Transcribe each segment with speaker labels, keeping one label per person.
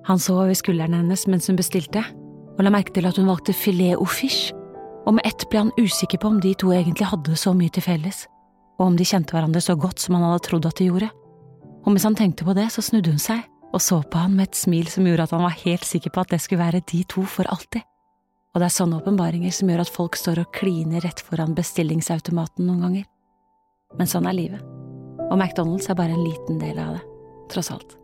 Speaker 1: Han så over skulderen hennes mens hun bestilte, og la merke til at hun valgte filet au fish, og med ett ble han usikker på om de to egentlig hadde så mye til felles, og om de kjente hverandre så godt som han hadde trodd at de gjorde. Og mens han tenkte på det, så snudde hun seg, og så på han med et smil som gjorde at han var helt sikker på at det skulle være de to for alltid. Og det sånne åpenbaringer som gjør at folk står og kliner rett foran bestillingsautomaten noen ganger. Men sånn livet. Og McDonald's bare en liten del av det, tross alt.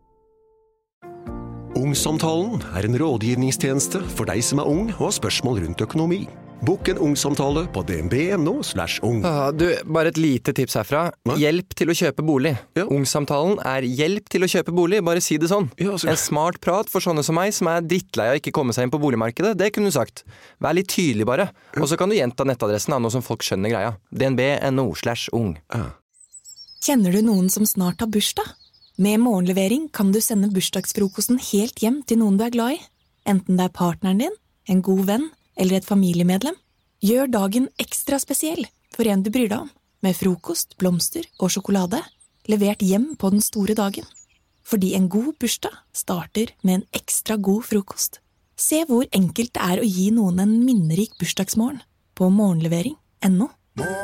Speaker 2: Ungsamtalen en rådgivningstjeneste for deg som ung og har spørsmål rundt økonomi. Bokk en ungsamtale på dnb.no/ung.
Speaker 3: Du, bare et lite tips herfra.
Speaker 2: Hva?
Speaker 3: Hjelp til å kjøpe bolig.
Speaker 2: Ja.
Speaker 3: Ungsamtalen hjelp til å kjøpe bolig, bare si det sånn.
Speaker 2: Ja,
Speaker 3: En smart prat for sånne som meg, som drittlei av ikke komme seg inn på boligmarkedet, det kunne du sagt. Vær litt tydelig bare. Og så kan du gjenta nettadressen nå som folk skjønner greia. dnb.no/ung.
Speaker 4: Kjenner du noen som snart har bursdag? Med morgenlevering kan du sende bursdagsfrokosten helt hjem til noen du glad i. Enten det partneren din, en god venn, eller et familiemedlem. Gjør dagen ekstra spesiell for en du bryr deg om, med frokost, blomster og sjokolade, levert hjem på den store dagen. Fordi en god bursdag starter med en ekstra god frokost. Se hvor enkelt det å gi noen en minnerik bursdagsmorgen på morgenlevering.no.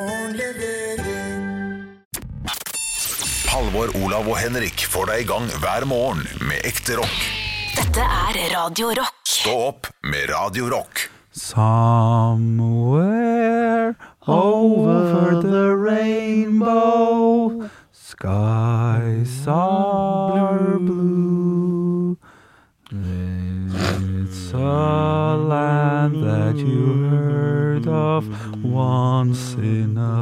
Speaker 5: Halvor, Olav og Henrik får deg i gang hver morgen med ekte rock.
Speaker 6: Dette Radio Rock.
Speaker 5: Stå opp med Radio Rock.
Speaker 7: Somewhere over the rainbow, skies are blue. It's a land that you heard of once in a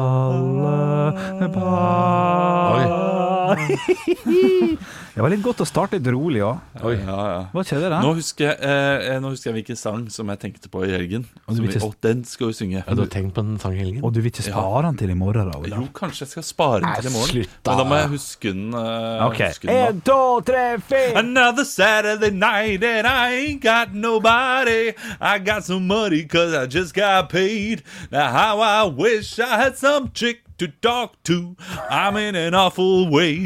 Speaker 7: lullaby. Det var litt godt å starte litt rolig også.
Speaker 8: Oi, ja.
Speaker 7: Hva skjedde det?
Speaker 8: Nå husker jeg hvilken sang som jeg tenkte på i helgen. Og den skal vi synge.
Speaker 9: Ja, du har tenkt på den sangen i helgen?
Speaker 7: Og du vil ikke spare den til i morgen da, Olav?
Speaker 8: Jo, kanskje jeg skal spare den til i morgen.
Speaker 9: Slutt da.
Speaker 8: Men da må jeg huske den.
Speaker 7: Ok, 1, 2, 3, 4.
Speaker 8: Another Saturday night and I ain't got nobody. I got some money cause I just got paid. Now how I wish I had some chick to talk to. I'm in an awful way.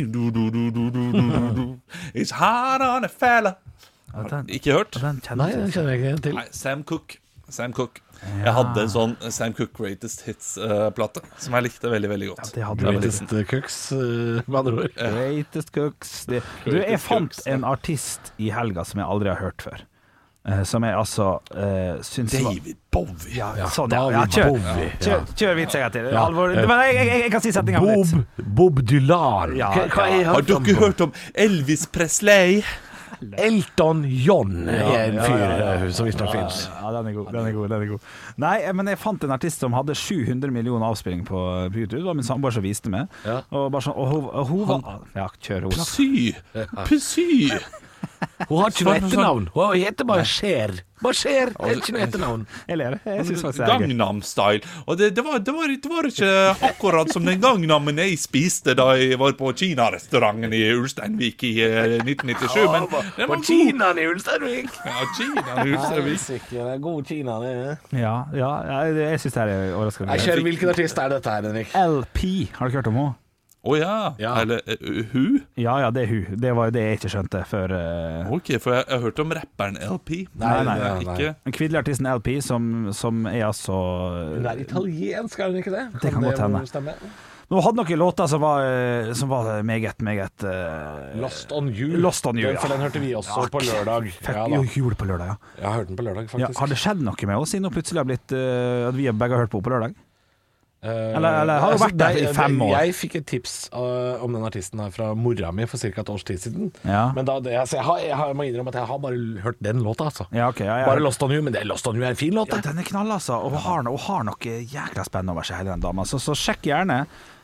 Speaker 8: It's hard on a fella. Ikke hørt?
Speaker 9: Nei, den kjenner jeg ikke til.
Speaker 8: Nei, Sam Cooke. Jeg hadde en sånn Sam Cooke Greatest Hits-plate som jeg likte veldig, veldig godt.
Speaker 7: Det hadde
Speaker 9: Greatest Cooks, med andre ord.
Speaker 7: Greatest Cooks. Jeg fant en artist i helga som jeg aldri har hørt før. Som jeg altså synes
Speaker 8: David Bowie.
Speaker 7: Ja, sånn, kjør vits jeg til. Alvor, men jeg kan si setningen litt.
Speaker 9: Bob Dylan.
Speaker 8: Har dere hørt om Elvis Presley?
Speaker 9: Elton John en fyr som visst nok finnes.
Speaker 7: Ja, den er god. Nei, men jeg fant en artist som hadde 700 millioner avspilling på YouTube. Det var min samboer som viste meg. Og bare sånn, og hun var... Ja, kjør hun.
Speaker 8: Psy.
Speaker 9: Hun har ikke noe etternavn. Hun heter bare Cher. Ikke noe etternavn.
Speaker 7: Jeg synes faktisk det er gøy.
Speaker 8: Gangnam Style. Og det var ikke akkurat som den Gangnamen jeg spiste da jeg var på Kina-restauranten i Ulsteinvik i 1997. Men den var
Speaker 9: Kinaen i Ulsteinvik.
Speaker 8: Ja, Kinaen i Ulsteinvik.
Speaker 9: Det er god Kina, det.
Speaker 7: Ja, jeg synes det er overraskende.
Speaker 9: Hvilken artist er dette her, Henrik?
Speaker 7: LP, har du hørt om henne?
Speaker 8: Ja. Eller hun?
Speaker 7: Ja, det er hun. Det var det jeg ikke skjønte før.
Speaker 8: Ok, for jeg har hørt om rapperen LP.
Speaker 7: Nei.
Speaker 8: Ikke.
Speaker 7: Den kvinnelige artisten LP som er altså...
Speaker 9: Hun er italiensk, er hun ikke det?
Speaker 7: Det kan godt hende. Nå hadde noen låter som var meget
Speaker 9: Lost on You. For den hørte vi også på lørdag.
Speaker 7: Gjorde det på lørdag, ja.
Speaker 9: Jeg har hørt den på lørdag, faktisk.
Speaker 7: Har det skjedd noe med oss siden nå plutselig har blitt at vi begge har hørt på lørdag? Eller har du vært der i 5 år?
Speaker 9: Jeg fikk et tips om den artisten her fra mora mi for ca. et års tid siden. Men da, jeg må innrømme at jeg har bare hørt den låta, altså. Bare Lost on You, men Lost on You er en fin låt.
Speaker 7: Ja, den er knall, altså. Og hun har noe jækla spennende over seg, hele den dama. Så sjekk gjerne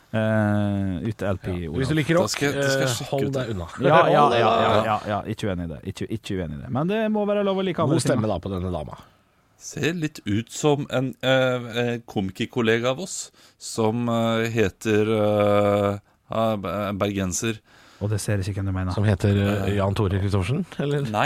Speaker 7: ut LP.
Speaker 9: Hvis du liker rock, hold deg unna.
Speaker 7: Ja, ikke uenig i det. Ikke uenig i det. Men det må være lov å like andre.
Speaker 9: God stemme da på denne dama.
Speaker 8: Ser litt ut som en komikerkollega av oss som heter bergenser
Speaker 7: Og det ser ikke hvem du mener.
Speaker 9: Som heter Jan Tore Kristoffersen, eller?
Speaker 8: Nei.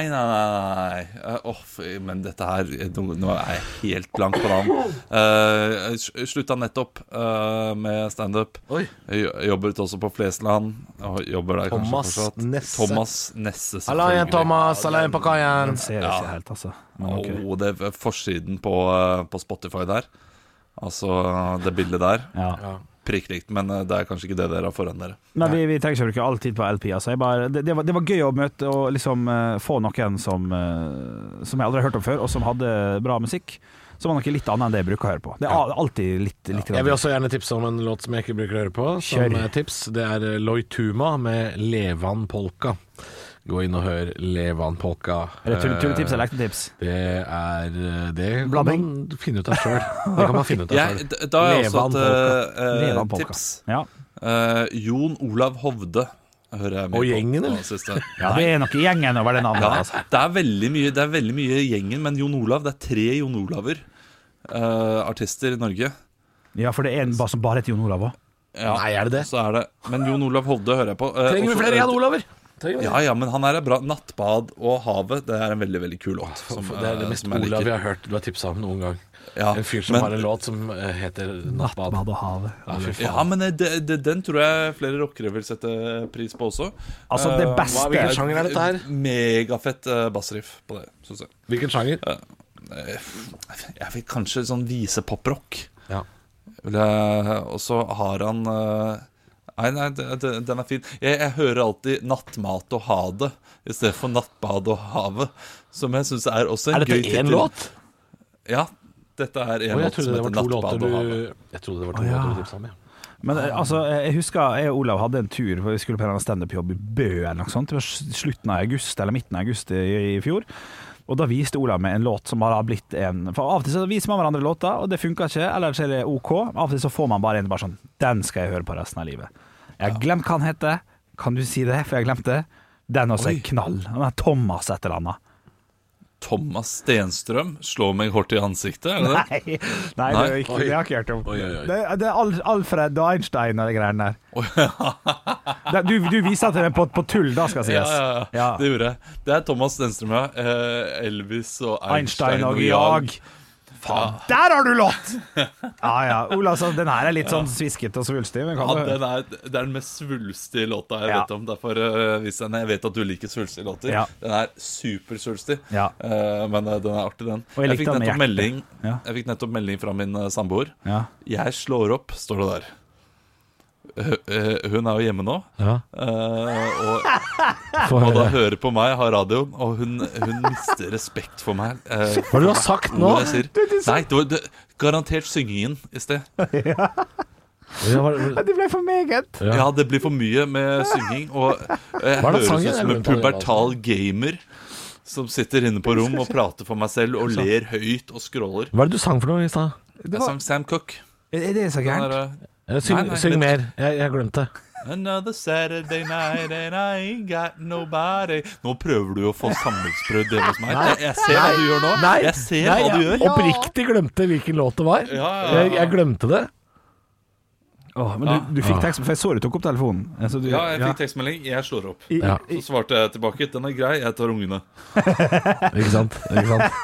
Speaker 8: Men dette her, nå er jeg helt blank på navn. Slutta nettopp med stand-up. Jobbet også på Flesland. Og jobber der
Speaker 9: Thomas
Speaker 8: kanskje fortsatt.
Speaker 9: Nesse.
Speaker 8: Thomas Nesse, selvfølgelig.
Speaker 9: Hallo igjen, Thomas. Hallo igjen på kaien.
Speaker 7: Den ser ikke helt, altså. Okay.
Speaker 8: Det er forsiden på Spotify der. Altså det bildet der.
Speaker 7: Ja.
Speaker 8: Prikkrikt, men det er kanskje ikke det dere har foran dere.
Speaker 7: Nei, vi trenger ikke bruke all tid på LP. Altså. Det var gøy å møte og liksom få noen som jeg aldri har hørt om før, og som hadde bra musikk. Som var noe litt annet enn det jeg bruker å høre på. Det er alltid litt
Speaker 9: Jeg vil også gjerne tipse om en låt som jeg ikke bruker å høre på. Som tips, det er Lloyd Tuma med Levan Polka. Gå inn og hør Levan Polka.
Speaker 7: Er det tulletips eller ekte tips?
Speaker 9: Det kan man finne ut av selv.
Speaker 8: Da har jeg også et tips.
Speaker 7: Ja.
Speaker 8: Jon Olav Hovde hører jeg med
Speaker 9: og gjengen,
Speaker 8: eller?
Speaker 7: Ja, det er noe gjengen over det navnet. Altså.
Speaker 8: Det er veldig mye gjengen, men Jon Olav, det er 3 Jon Olaver artister i Norge.
Speaker 7: Ja, for det er en som bare heter Jon Olav også.
Speaker 8: Ja,
Speaker 9: nei, er det det?
Speaker 8: Så er det. Men Jon Olav Hovde hører jeg på.
Speaker 9: Trenger vi flere Jon Olaver?
Speaker 8: Ja, men han er bra. 'Nattbad og havet', det er en veldig, veldig kul låt.
Speaker 9: Det er det mest Olav jeg har hørt du har tipset om noen gang.
Speaker 8: Ja,
Speaker 9: en fyr som har en låt som heter 'Nattbad
Speaker 7: og havet'.
Speaker 8: Ja, men den tror jeg flere rockere vil sette pris på også.
Speaker 7: Altså det beste
Speaker 9: hvilken sjanger er dette her?
Speaker 8: Megafett bassriff på det, synes jeg.
Speaker 9: Hvilken sjanger?
Speaker 8: Jeg vil kanskje sånn vise poprock.
Speaker 9: Ja.
Speaker 8: Og så har han Nei, den er fin. Jeg hører alltid 'Nattmat og ha det' i stedet for 'Nattbad og havet', som jeg synes er også en gøy tittel.
Speaker 9: Er dette én låt?
Speaker 8: Ja, dette er en låt som heter 'Nattbad og havet'.
Speaker 9: Jeg trodde det var 2 låter du tipset om, ja.
Speaker 7: Men altså, jeg husker jeg og Olav hadde en tur, for vi skulle på en stand-up-jobb i Bø eller noe sånt. Det var slutten av august, eller midten av august i fjor. Og da viste Olav meg en låt som bare har blitt en... For av og til så viser man hverandre låter, og det funker ikke, eller så er det ok. Av og til så får man bare en bare sånn, den skal jeg høre på resten av livet. Jeg har glemt hva han heter. Kan du si det, for jeg har glemt det? Den også er knall. Han er Thomas et eller annet.
Speaker 8: Thomas Stenstrøm slår meg hårdt i ansiktet, er det det?
Speaker 7: Nei, det er ikke, det har jeg ikke hørt om. Det er Alfred og Einstein og de greiene der. Du viser til meg på tull, da skal sies.
Speaker 8: Ja, det gjorde jeg. Det er Thomas Stenstrøm, ja. Elvis og Einstein og Jag.
Speaker 7: Faen, der har du låt! Ja, Ola, så den her er litt sånn svisket og svulstig. Men
Speaker 8: det er den mest svulstige låta jeg vet om. Derfor jeg vet at du liker svulstige låter. Den er supersvulstig, men den er artig, den. Jeg fikk nettopp melding fra min samboer. Jeg slår opp, står det der. Hun er jo hjemme nå, og da hører på meg, har radio, og hun mister respekt for meg.
Speaker 9: Hva har du sagt nå?
Speaker 8: Nei, det garantert syngingen i sted.
Speaker 7: Det ble for meget.
Speaker 8: Ja, det blir for mye med synging. Og jeg høres ut som en pubertal gamer som sitter inne på rom og prater for meg selv og ler høyt og scroller.
Speaker 9: Hva er det du sang for noe i stad?
Speaker 8: Jeg sang Sam Cooke.
Speaker 7: Er det så gærent?
Speaker 9: Syng mer, jeg glemte det.
Speaker 8: Another Saturday night and I ain't got nobody. Nå prøver du å få samlingsbrudd hjemme hos meg. Jeg ser hva du gjør nå. Jeg ser hva du gjør.
Speaker 9: Oppriktig glemte hvilken låt det var. Jeg glemte det.
Speaker 7: Men du fikk tekst, for jeg så du tok opp telefonen.
Speaker 8: Jeg fikk tekstmelding, jeg slår opp. Så svarte jeg tilbake, den er grei, jeg tar ungene.
Speaker 9: Ikke sant?
Speaker 7: Det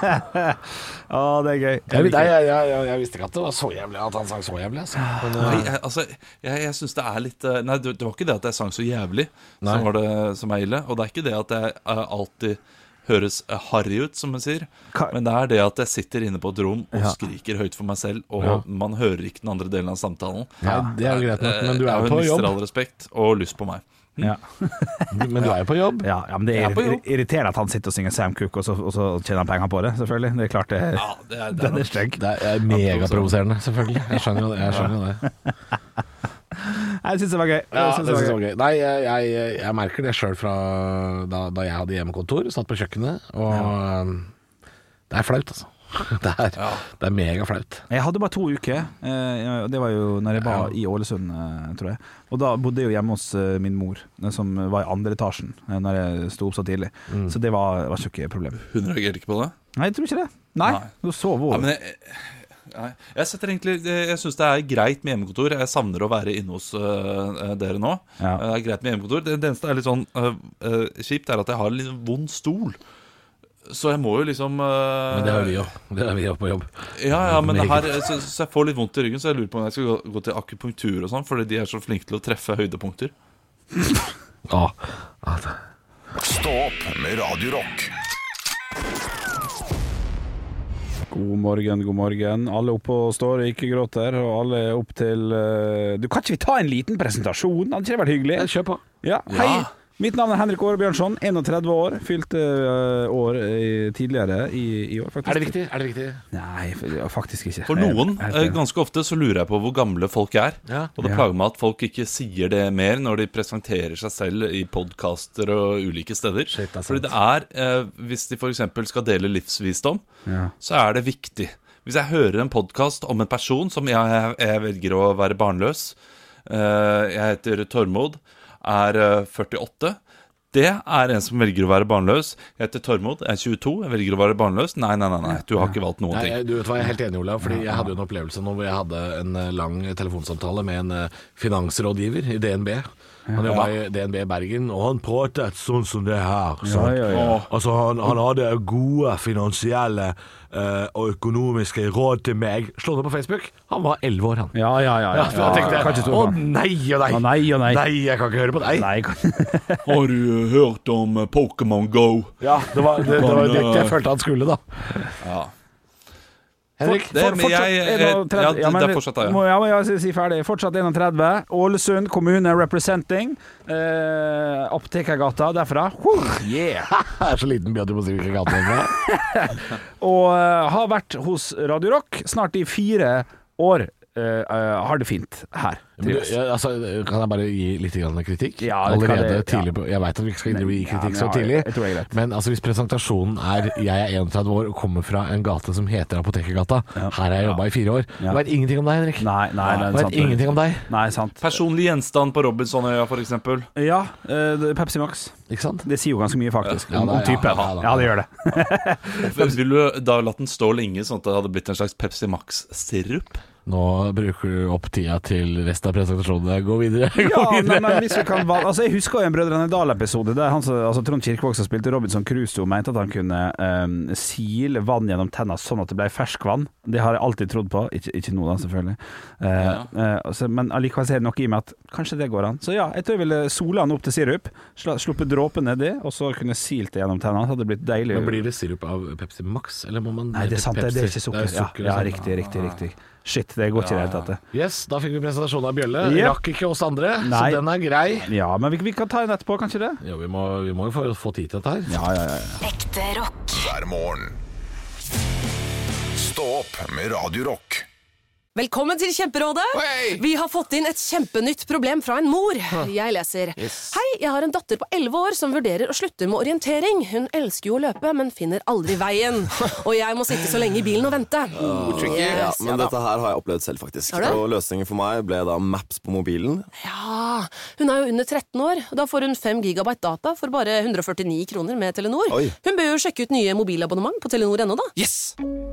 Speaker 7: er gøy.
Speaker 9: Jeg visste ikke at det var så jævlig, at han sang så jævlig.
Speaker 8: Jeg synes det er litt... Nei, det var ikke det at jeg sang så jævlig som var det som er ille. Og det er ikke det at jeg alltid høres harry ut, som man sier. Men det er det at jeg sitter inne på et rom og skriker høyt for meg selv, og man hører ikke den andre delen av samtalen.
Speaker 9: Det er jo greit nok, men du er jo på jobb.
Speaker 8: Hun mister all respekt og lyst på meg.
Speaker 9: Men du er jo på jobb.
Speaker 7: Men det er irriterende at han sitter og synger Sam Cooke, og så tjener han penger på det, selvfølgelig. Det er klart det er strengt.
Speaker 9: Det er megaprovoserende, selvfølgelig. Jeg skjønner jo det.
Speaker 7: Jeg synes det var gøy.
Speaker 9: Nei, jeg merker det selv fra da jeg hadde hjemmekontor, satt på kjøkkenet, og det er flaut, altså. Det er mega flaut.
Speaker 7: Jeg hadde bare 2 uker. Det var jo når jeg var i Ålesund, tror jeg. Og da bodde jeg jo hjemme hos min mor, som var i 2. etasjen når jeg stod opp så tidlig. Så det var ikke problem.
Speaker 8: Hun reagerte ikke på det?
Speaker 7: Nei, jeg tror ikke det. Nei. Hun sov over.
Speaker 8: Jeg synes det er greit med hjemmekontor. Jeg savner å være inne hos dere nå. Det er greit med hjemmekontor. Det eneste er litt sånn kjipt er at jeg har en litt vond stol. Så jeg må jo liksom
Speaker 9: Men det har vi jo. Det har vi jo på jobb.
Speaker 8: Ja, men det her, så jeg får litt vondt i ryggen. Så jeg lurer på om jeg skal gå til akupunktur og sånn, fordi de er så flinke til å treffe høydepunkter.
Speaker 5: Stå opp med Radio Rock.
Speaker 7: God morgen. Alle oppe og står, ikke gråter, og alle er opp til Du, kan ikke vi ta en liten presentasjon? Hadde ikke det vært hyggelig?
Speaker 9: Kjør på.
Speaker 7: Ja, hei. Mitt navn er Henrik Åre Bjørnson, 31 år, fylte år tidligere i år, faktisk.
Speaker 9: Er det viktig?
Speaker 7: Nei, faktisk ikke.
Speaker 8: For noen, ganske ofte, så lurer jeg på hvor gamle folk er. Og det plager meg at folk ikke sier det mer når de presenterer seg selv i podcaster og ulike steder. Fordi det hvis de for eksempel skal dele livsvisdom, så er det viktig. Hvis jeg hører en podcast om en person som jeg velger å være barnløs, jeg heter Tormod, er 48. Det er en som velger å være barnløs. Jeg heter Tormod, jeg er 22, jeg velger å være barnløs. Nei, du har ikke valgt noen ting.
Speaker 9: Du vet hva, jeg er helt enig, Olav, fordi jeg hadde jo en opplevelse nå hvor jeg hadde en lang telefonsamtale med en finansrådgiver i DNB. Han jobba i DNB i Bergen, og han pratet sånn som det her. Altså, han hadde gode finansielle og økonomiske råd til meg. Slå det på Facebook. Han var 11 år, han.
Speaker 7: Ja.
Speaker 9: Da tenkte jeg, nei, jeg kan ikke høre på deg.
Speaker 8: Har du hørt om Pokémon Go?
Speaker 9: Ja, det var det jeg følte han skulle, da.
Speaker 8: Ja.
Speaker 9: Henrik,
Speaker 8: det er fortsatt da,
Speaker 7: ja. Må jeg si ferdig. Fortsatt 31. Ålesund kommune representing. Apotekergata derfra.
Speaker 9: Jeg er så liten by at du må si hvilken gata det er.
Speaker 7: Og har vært hos Radio Rock snart i 4 år. Har det fint her.
Speaker 9: Men kan jeg bare gi litt kritikk?
Speaker 7: Ja,
Speaker 9: allerede tidlig på, jeg vet at vi ikke skal gi kritikk så tidlig, men hvis presentasjonen er jeg er 31 år og kommer fra en gate som heter Apotekergata, her har jeg jobbet i 4 år. Jeg vet ingenting om deg, Henrik. Jeg vet ingenting om deg.
Speaker 7: Nei, sant.
Speaker 8: Personlig gjenstand på Robinsonøya, for eksempel.
Speaker 7: Ja, Pepsi Max.
Speaker 9: Ikke sant?
Speaker 7: Det sier jo ganske mye, faktisk, om typen. Ja, det gjør det.
Speaker 8: Vil du da latt den stå lenge, sånn at det hadde blitt en slags Pepsi Max-sirup?
Speaker 9: Nå bruker du opp tida til resten av presentasjonen. Gå videre.
Speaker 7: Men hvis vi kan jeg husker jo en Brødrene Dal-episode der Trond Kirkevåg som spilte Robinson Crusoe mente at han kunne sile vann gjennom tenna sånn at det ble ferskvann. Det har jeg alltid trodd på. Ikke nå da, selvfølgelig. Men allikevel ser det noe i meg at kanskje det går an. Så ja, jeg tror jeg ville sola han opp til sirup, sluppet dråpen nedi, og så kunne silt det gjennom tenna. Så hadde det blitt deilig.
Speaker 9: Men blir det sirup av Pepsi Max, eller må man...
Speaker 7: Nei, det er sant, det er ikke sukker. Ja, riktig. Shit, det går ikke i det hele tatt.
Speaker 9: Yes, da fikk vi presentasjonen av Bjølle. Rakk ikke oss andre, så den er grei.
Speaker 7: Ja, men vi kan ta en etterpå, kanskje det?
Speaker 9: Ja, vi må jo få tid til dette her.
Speaker 7: Ja.
Speaker 6: Ekte rock.
Speaker 5: Hver morgen. Stå opp med Radio Rock.
Speaker 10: Velkommen til Kjemperådet. Vi har fått inn et kjempenytt problem fra en mor. Jeg leser. Hei, jeg har en datter på 11 år som vurderer å slutte med orientering. Hun elsker jo å løpe, men finner aldri veien. Og jeg må sitte så lenge i bilen og vente.
Speaker 11: Men dette her har jeg opplevd selv, faktisk. Og løsningen for meg ble da Maps på mobilen.
Speaker 10: Ja, hun er jo under 13 år. Da får hun 5 gigabyte data for bare 149 kroner med Telenor. Hun bør jo sjekke ut nye mobilabonnement på Telenor.no da.
Speaker 11: Yes!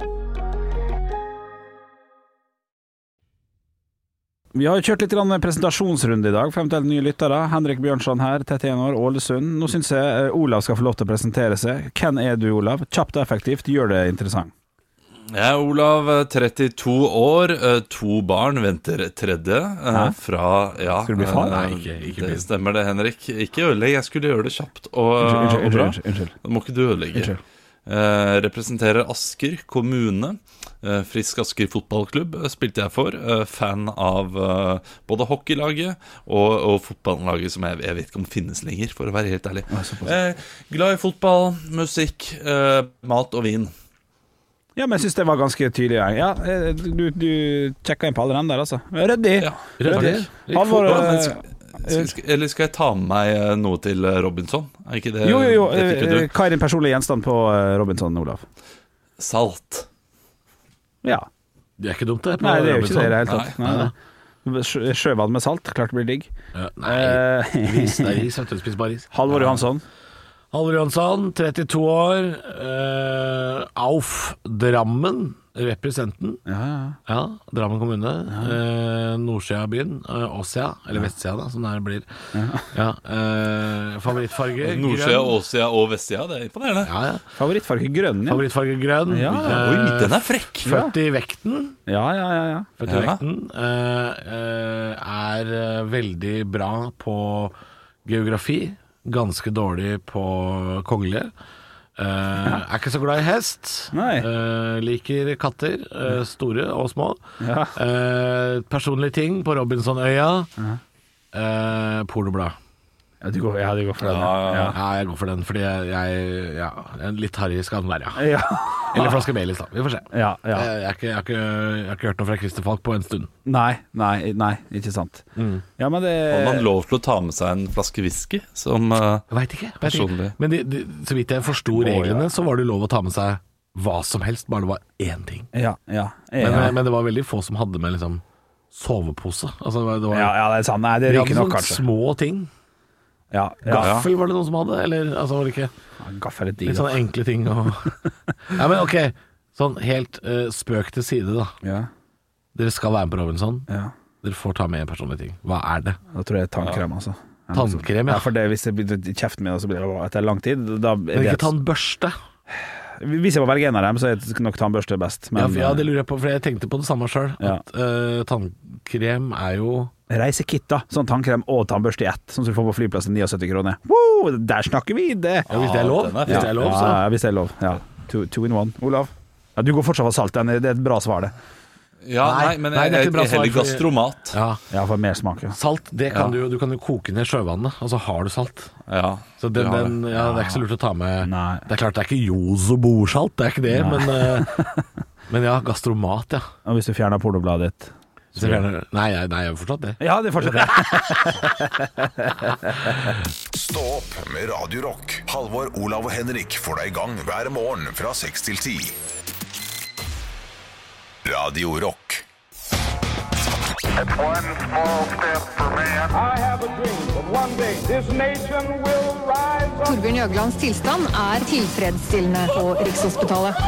Speaker 7: Vi har jo kjørt litt presentasjonsrunde i dag for eventuelt nye lyttere. Henrik Bjørnson her, 31 år, Ålesund. Nå synes jeg Olav skal få lov til å presentere seg. Hvem er du, Olav? Kjapt og effektivt, gjør det interessant.
Speaker 8: Jeg er Olav, 32 år, 2 barn, venter 3. Fra,
Speaker 7: Skal du bli far?
Speaker 8: Nei, ikke det stemmer det, Henrik. Ikke ødelegg, jeg skulle gjøre det kjapt og bra.
Speaker 7: Unnskyld.
Speaker 8: Da må ikke du ødelegge. Representerer Asker kommune. Frisk Asker fotballklubb spilte jeg for. Fan av både hockeylaget og fotballaget, som jeg vet ikke om finnes lenger, for å være helt ærlig. Glad i fotball, musikk, mat og vin.
Speaker 7: Ja, men jeg synes det var ganske tydelig. Ja, du tjekket inn på alle den der, altså. Røddig.
Speaker 8: Røddig. Eller skal jeg ta med meg noe til Robinson? Er ikke det?
Speaker 7: Jo. Hva er din personlige gjenstand på Robinson, Olav?
Speaker 8: Salt.
Speaker 7: Ja.
Speaker 9: Det er ikke dumt, det.
Speaker 7: Nei, det er jo ikke det i det hele tatt. Nei. Sjøvann med salt, klart det blir digg.
Speaker 9: Ris, det er ris, vet du, spis bare ris.
Speaker 7: Halvor Johansson,
Speaker 9: 32 år, Auf Drammen. Representen. Ja, Drammen kommune. Nordsida av byen. Åsia, eller vestsida da, som det her blir. Favorittfarge
Speaker 8: Nordsida, Åsia og vestsida, det er imponerende.
Speaker 7: Favorittfarge grønn,
Speaker 9: Favorittfarge grønn.
Speaker 8: Oi, den er frekk.
Speaker 9: 40 i vekten.
Speaker 7: Ja.
Speaker 9: 40 i vekten. Er veldig bra på geografi. Ganske dårlig på kongelige. Er ikke så glad i hest. Liker katter, store og små. Personlige ting på Robinsonøya. Pornoblad.
Speaker 7: Du går for den.
Speaker 9: Jeg går for den, fordi jeg litt harry skal den være, Eller flaske Baileys, da. Vi får se. Jeg har ikke hørt noe fra Christer Falk på en stund.
Speaker 7: Nei, ikke sant. Ja, men det...
Speaker 8: Har man lov til å ta med seg en flaske whisky som
Speaker 9: Jeg vet ikke. Men så vidt jeg forsto reglene, så var det lov å ta med seg hva som helst, bare det var én ting. Men det var veldig få som hadde med liksom sovepose. Altså, det var,
Speaker 7: det er sant. Nei, det ryker nok, kanskje.
Speaker 9: Små ting. Gaffel var det noen som hadde, eller altså var det ikke
Speaker 7: gaffel
Speaker 9: litt sånne enkle ting men ok, sånn helt spøk til side da. Dere skal være med på Robinson. Dere får ta med en personlig ting. Hva er det?
Speaker 7: Da tror jeg tannkrem, altså.
Speaker 9: Tannkrem,
Speaker 7: for det, hvis det blir i kjeften min, så blir det etter lang tid da,
Speaker 9: men ikke tannbørste.
Speaker 7: Hvis jeg må velge en av dem, så er nok tannbørste best, men,
Speaker 9: det lurer jeg på, for jeg tenkte på det samme selv at tannkrem er jo
Speaker 7: reisekit da, sånn tannkrem og tannbørste i ett, sånn som du får på flyplassen 79 kroner. Wow, der snakker vi det.
Speaker 9: Hvis det er lov.
Speaker 7: Hvis det er lov, two in one. Olav? Du går fortsatt for salt, det er et bra svar det.
Speaker 8: Men jeg heller gastromat.
Speaker 7: For mer smak.
Speaker 9: Salt, det kan du kan jo koke ned sjøvannet, og så har du salt. Så det er ikke så lurt å ta med. Det er klart det er ikke Jozo bordsalt, det er ikke det, men gastromat,
Speaker 7: Og hvis du fjerner pornobladet ditt?
Speaker 9: Nei, jeg har forstått det.
Speaker 7: Ja, det fortsetter.
Speaker 5: Stå opp med Radio Rock. Halvor, Olav og Henrik får deg i gang hver morgen fra 6 til 10. Radio Rock.
Speaker 12: Torbjørn Jøglands tilstand er tilfredsstillende på Rikshospitalet.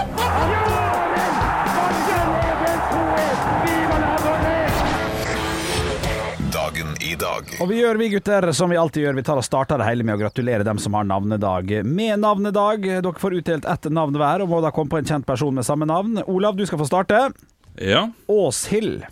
Speaker 5: Dagen i dag.
Speaker 7: Og vi gutter, som vi alltid gjør, vi tar og starter det hele med å gratulere dem som har navnedag. Med navnedag, dere får utdelt ett navn hver, og må da komme på en kjent person med samme navn. Olav, du skal få starte. Åshild.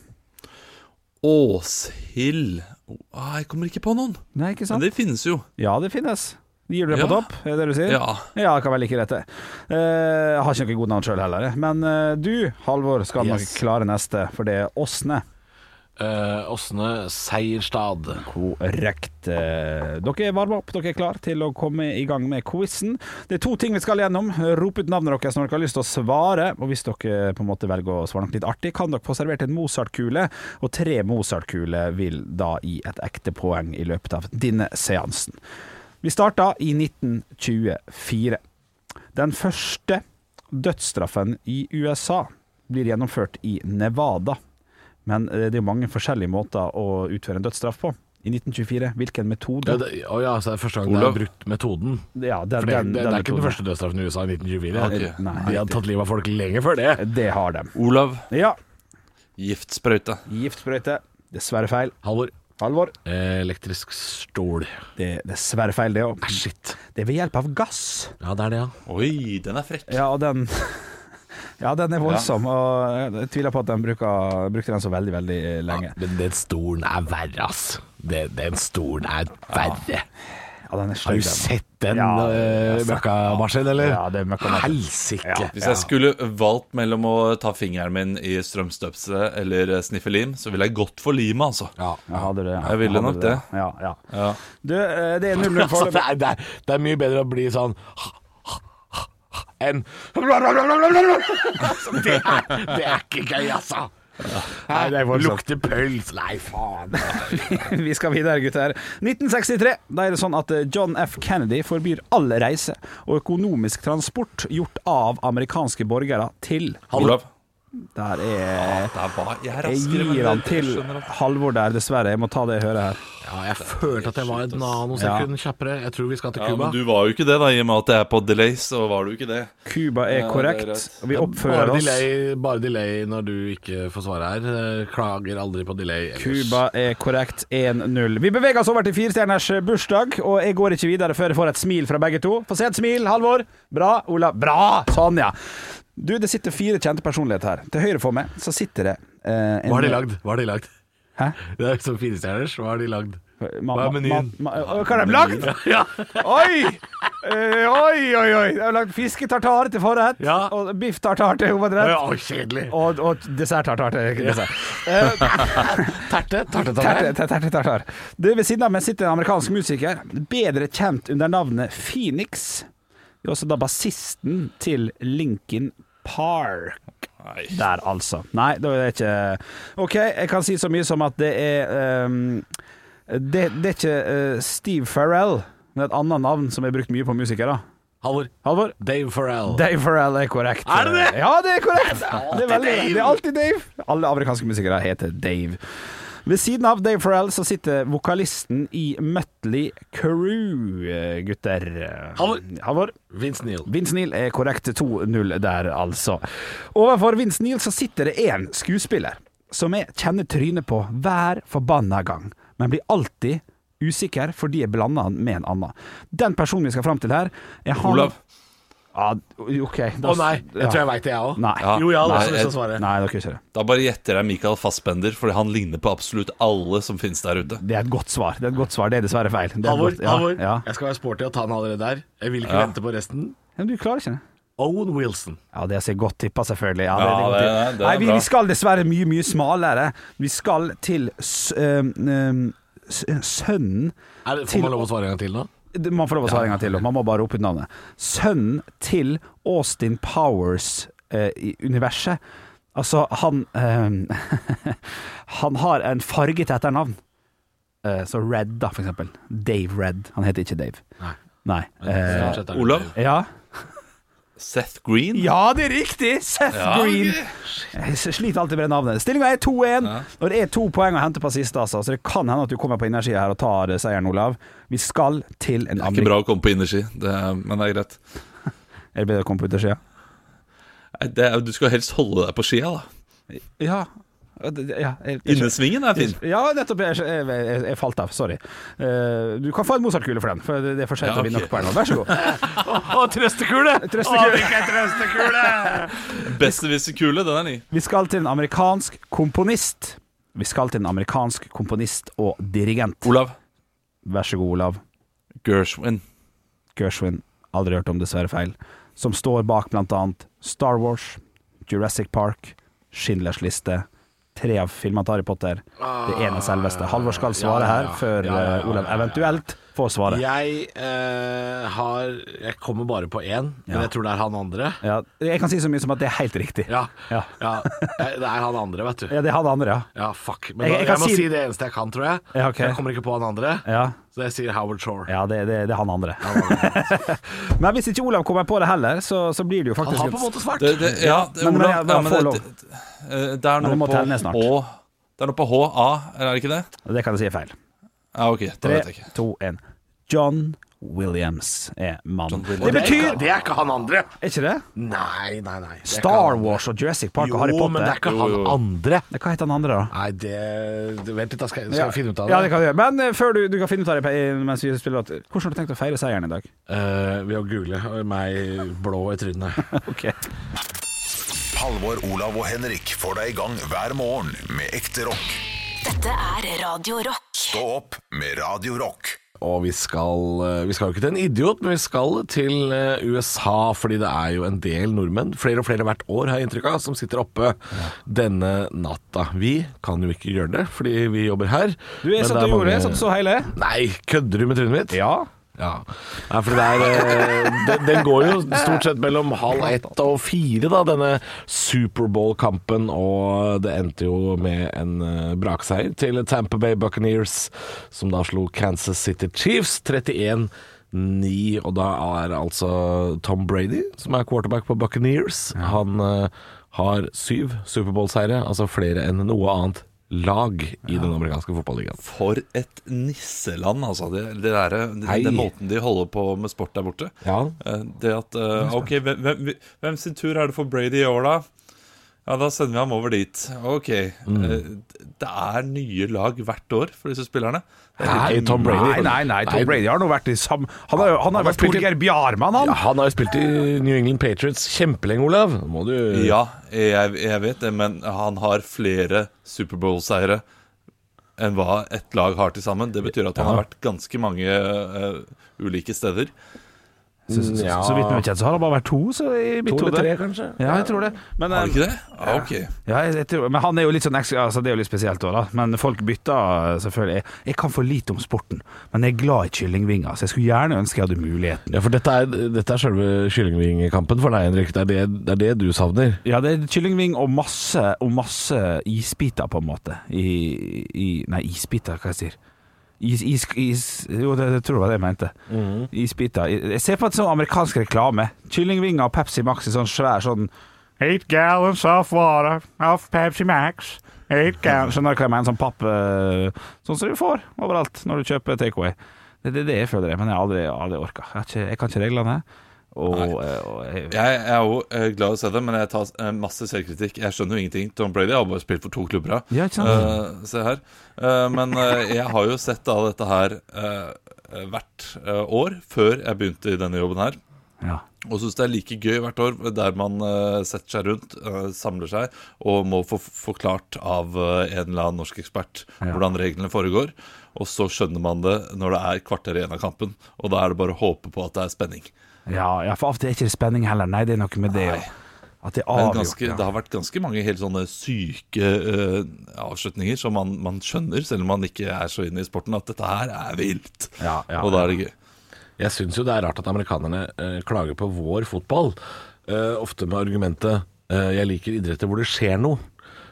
Speaker 8: Åshild. Jeg kommer ikke på noen.
Speaker 7: Nei, ikke sant?
Speaker 8: Men det finnes jo.
Speaker 7: Ja, det finnes. Gir du det på topp, er det du sier?
Speaker 8: Ja,
Speaker 7: det kan vel ikke rette. Jeg har ikke noe god navn selv heller. Men du, Halvor, skal nok klare neste, for det er Åsne.
Speaker 9: Åsne Seierstad.
Speaker 7: Korrekt. Dere er varme opp, dere er klar til å komme i gang med quizen. Det er 2 ting vi skal gjennom. Rop ut navnet deres når dere har lyst til å svare. Og hvis dere på en måte velger å svare noe litt artig, kan dere få servert en Mozart-kule. Og 3 Mozart-kuler vil da gi et ekte poeng i løpet av denne seansen. Vi startet i 1924. Den første dødsstraffen i USA blir gjennomført i Nevada. Men det er mange forskjellige måter å utføre en dødsstraff på. I 1924, hvilken metode?
Speaker 9: Så det er første gang de har brukt metoden.
Speaker 7: Det
Speaker 9: er ikke den første dødsstraffen i USA i 1924.
Speaker 7: Nei,
Speaker 9: de har tatt livet av folk lenge før det.
Speaker 7: Det har de.
Speaker 8: Olav.
Speaker 7: Ja.
Speaker 8: Giftsprøyte.
Speaker 7: Dessverre feil. Halvor.
Speaker 9: Elektrisk stål.
Speaker 7: Det er dessverre feil det også.
Speaker 9: Shit.
Speaker 7: Det er ved hjelp av gass.
Speaker 9: Ja, det er det,
Speaker 8: Oi, den er frekk.
Speaker 7: Ja, og den... Ja, den er voldsom, og jeg tviler på at de brukte den så veldig, veldig lenge.
Speaker 9: Men den stolen er verre, ass. Den stolen er verre.
Speaker 7: Ja, den er stygg.
Speaker 9: Har du sett den møkkamaskinen, eller?
Speaker 7: Ja, det er møkkamaskinen.
Speaker 9: Helsike.
Speaker 8: Ja, hvis jeg skulle valgt mellom å ta fingeren min i strømstøpselet eller sniffe lim, så ville jeg gått for limet, altså.
Speaker 7: Ja, jeg hadde det.
Speaker 8: Jeg ville nok det.
Speaker 7: Ja. Du, det er 0-0 for
Speaker 9: det er mye bedre å bli sånn enn det er ikke gøy, altså. Nei, det lukter pøls. Nei, faen.
Speaker 7: Vi skal videre, gutter. 1963. Da er det sånn at John F. Kennedy forbyr all reise og økonomisk transport gjort av amerikanske borgere til
Speaker 8: Olav.
Speaker 7: Der er
Speaker 8: Jeg
Speaker 7: gir han til Halvor der, dessverre. Jeg må ta det høret her.
Speaker 9: Ja, jeg følte at jeg var et nanosekund kjappere. Jeg tror vi skal til Cuba.
Speaker 8: Men du var jo ikke det da, i og med at det er på delay, så var du ikke det.
Speaker 7: Cuba er korrekt, og vi oppfører oss.
Speaker 9: Bare delay når du ikke får svare her. Klager aldri på delay ellers.
Speaker 7: Cuba er korrekt, 1-0. Vi beveger oss over til 4-stjerners bursdag, og jeg går ikke videre før jeg får et smil fra begge to. Få se et smil, Halvor. Bra, Ola. Bra, sånn ja. Du, det sitter 4 kjente personligheter her. Til høyre for meg, så sitter det
Speaker 9: Hva har de lagd?
Speaker 7: Hæ?
Speaker 9: Det er som 4-stjerners. Hva har de lagd?
Speaker 7: Hva er menyen? Hva har de lagd? Ja. Oi! De har lagd fisketartar til forrett, og biff tartar til hovedrett.
Speaker 9: Kjedelig.
Speaker 7: Og dessert-tartar til dessert. Terte-tartar. Ved siden av meg sitter en amerikansk musiker, bedre kjent under navnet Phoenix. Det er også da bassisten til Linkin Park. Der altså. Nei, det er ikke OK, jeg kan si så mye som at det er det er ikke Steve Farrell, men et annet navn som er brukt mye på musikere. Halvor? Dave Farrell. Dave Farrell er korrekt.
Speaker 9: Er det det?
Speaker 7: Ja, det er korrekt. Det er alltid Dave. Alle amerikanske musikere heter Dave. Ved siden av Dave Farrell så sitter vokalisten i Mötley Crüe, gutter. Halvor?
Speaker 9: Vince Neil.
Speaker 7: Vince Neil er korrekt, 2-0 der altså. Overfor Vince Neil så sitter det en skuespiller som jeg kjenner trynet på hver forbanna gang, men blir alltid usikker fordi jeg blander han med en annen. Den personen vi skal frem til her er han...
Speaker 8: Olav.
Speaker 7: Ja, ok.
Speaker 9: Nei, jeg tror jeg vet det jeg også.
Speaker 7: Nei.
Speaker 9: Jo, jeg hadde også lyst til å svare.
Speaker 7: Nei, dere ikke det.
Speaker 8: Da bare gjetter jeg Michael Fassbender, fordi han ligner på absolutt alle som finnes der ute.
Speaker 7: Det er et godt svar. Det er dessverre feil.
Speaker 9: Halvor, jeg skal være sporty og ta den allerede der. Jeg vil ikke vente på resten.
Speaker 7: Men du klarer ikke det.
Speaker 9: Owen Wilson.
Speaker 7: Ja, det er godt tippa, selvfølgelig.
Speaker 8: Det er
Speaker 7: Nei, vi skal dessverre mye smalere. Vi skal til sønnen
Speaker 9: Får man lov å svare en gang til nå?
Speaker 7: Man får lov å svare en gang til, man må bare rope ut navnet. Sønnen til Austin Powers i universet. Altså, han han har en farget etternavn. Så Red da, for eksempel. Dave Red. Han heter ikke Dave. Nei.
Speaker 8: Olav?
Speaker 7: Ja?
Speaker 8: Seth Green?
Speaker 7: Ja, det er riktig! Seth Green. Jeg sliter alltid med det navnet. Stillingen er 2-1, og det er 2 poeng å hente på siste, altså. Så det kan hende at du kommer på innersida her og tar seieren, Olav. Vi skal til en
Speaker 8: Det er ikke bra å komme på innerski, men det er greit.
Speaker 7: Er det bedre å komme på utersida?
Speaker 8: Du skal helst holde deg på skia, da.
Speaker 7: Ja.
Speaker 8: Innesvingen er fin.
Speaker 7: Ja, nettopp. Jeg falt av, sorry. Du kan få en Mozart-kule for den, for det er for sent å vinne nok poeng. Vær så god.
Speaker 9: Trøstekule!
Speaker 7: Trøstekule!
Speaker 8: Besserwisser-kule, den er ny.
Speaker 7: Vi skal til en amerikansk komponist. Og dirigent.
Speaker 8: Olav.
Speaker 7: Vær så god, Olav.
Speaker 8: Gershwin.
Speaker 7: Aldri hørt om, dessverre feil. Som står bak blant annet Star Wars, Jurassic Park, Schindlers liste, 3 av filmene til Harry Potter. Det ene selveste. Halvor skal svare her før Olav eventuelt får svare.
Speaker 9: Jeg kommer bare på 1, men jeg tror det er han andre.
Speaker 7: Ja, jeg kan si så mye som at det er helt riktig.
Speaker 9: Ja, det er han andre, vet du.
Speaker 7: Ja, det er han andre, ja.
Speaker 9: Ja, fuck. Men jeg må si det eneste jeg kan, tror jeg.
Speaker 7: Ja, okay.
Speaker 9: Jeg kommer ikke på han andre.
Speaker 7: Ja.
Speaker 9: Så jeg sier Howard Shore.
Speaker 7: Ja, det er han andre. Men hvis ikke Olav kommer på det heller, så blir det jo faktisk...
Speaker 9: Han har på en måte svart.
Speaker 8: Det er noe på H-A, er det ikke det?
Speaker 7: Det kan jeg si er feil.
Speaker 8: Ja, ok, da vet jeg ikke.
Speaker 7: 3, 2, 1. John Williams er mannen.
Speaker 9: Det betyr... Det er ikke han andre.
Speaker 7: Er ikke det?
Speaker 9: Nei.
Speaker 7: Star Wars og Jurassic Park og Harry Potter.
Speaker 9: Jo, men det er ikke han andre.
Speaker 7: Hva heter han andre da?
Speaker 9: Nei, vent litt, da skal jeg finne ut av det.
Speaker 7: Ja, det kan du gjøre. Men før du kan finne ut av det mens vi spiller låt, hvordan har du tenkt å feire seieren i dag?
Speaker 9: Ved å google meg blå i trynet.
Speaker 7: Ok.
Speaker 5: Halvor, Olav og Henrik får deg i gang hver morgen med ekte rock.
Speaker 6: Dette er Radio Rock.
Speaker 5: Stå opp med Radio Rock.
Speaker 9: Og vi skal jo ikke til en idiot, men vi skal til USA, fordi det er jo en del nordmenn, flere og flere hvert år har jeg inntrykk av, som sitter oppe denne natta. Vi kan jo ikke gjøre det, fordi vi jobber her.
Speaker 7: Du er sånn du gjorde det, sånn du så hele?
Speaker 9: Nei, kødder du med trynet mitt?
Speaker 7: Ja.
Speaker 9: Nei, for den går jo stort sett mellom 3:30 og 4 da, denne Superbowl-kampen, og det endte jo med en brakseier til Tampa Bay Buccaneers, som da slo Kansas City Chiefs 31-17. 9, og da er altså Tom Brady, som er quarterback på Buccaneers. Han har 7 Superbowl-seire, altså flere enn noe annet lag i den amerikanske fotballligaen.
Speaker 8: For et nisseland, altså. Den måten de holder på med sport der borte. Det at ok, hvem sin tur er det for Brady i år da? Ja, da sender vi ham over dit. Ok, det er nye lag hvert år for disse spillerne.
Speaker 7: Nei, Tom Brady Tom Brady har nå vært i Han har vært Torgeir Bjarmann, han.
Speaker 9: Ja, han har jo spilt i New England Patriots kjempelenge, Olav. Må du...
Speaker 8: Ja, jeg vet det, men han har flere Superbowl-seiere enn hva et lag har til sammen. Det betyr at han har vært ganske mange ulike steder.
Speaker 7: Så vidt vi kjenner så har det bare vært 2 så i mitt
Speaker 9: 2 eller 3 kanskje.
Speaker 7: Ja, jeg tror det. Men,
Speaker 8: har det ikke det? Ja, ok.
Speaker 7: Ja, jeg tror, men han er jo litt sånn altså, det er jo litt spesielt også, da. Men folk bytter selvfølgelig. Jeg kan for lite om sporten, men jeg er glad i kyllingvinger, så jeg skulle gjerne ønske jeg hadde muligheten.
Speaker 9: Ja, for dette er selve kyllingvingkampen for deg, Henrik. Det er det du savner.
Speaker 7: Ja, det er kyllingving og masse isbiter på en måte. Nei, isbiter, hva jeg sier. Jo, det tror jeg var det jeg mente. Isbiter. Jeg ser på et sånn amerikansk reklame. Kyllingvinger og Pepsi Max i sånn svær sånn 8 gallons of water of Pepsi Max 8 gallons. Skjønner du hva jeg mener? Sånn papp sånn som du får overalt når du kjøper takeaway. Det er det jeg føler det, men jeg har aldri orket. Jeg kan ikke reglene.
Speaker 8: Jeg er jo glad å se det, men jeg tar masse selvkritikk. Jeg skjønner jo ingenting. Tom Brady har bare spilt for 2 klubber. Se her. Men jeg har jo sett all dette her hvert år før jeg begynte i denne jobben her. Og synes det er like gøy hvert år, der man setter seg rundt, samler seg og må få forklart av en eller annen norsk ekspert hvordan reglene foregår. Og så skjønner man det når det er kvarter igjen av kampen, og da er det bare å håpe på at det er spenning.
Speaker 7: Ja, for ofte er ikke det spenning heller. Nei, det er noe med det at det er avgjort.
Speaker 8: Det har vært ganske mange helt sånne syke avslutninger som man skjønner, selv om man ikke er så inne i sporten, at dette her er vilt. Og da er det gøy.
Speaker 9: Jeg synes jo det er rart at amerikanerne klager på vår fotball, ofte med argumentet jeg liker idretter hvor det skjer noe.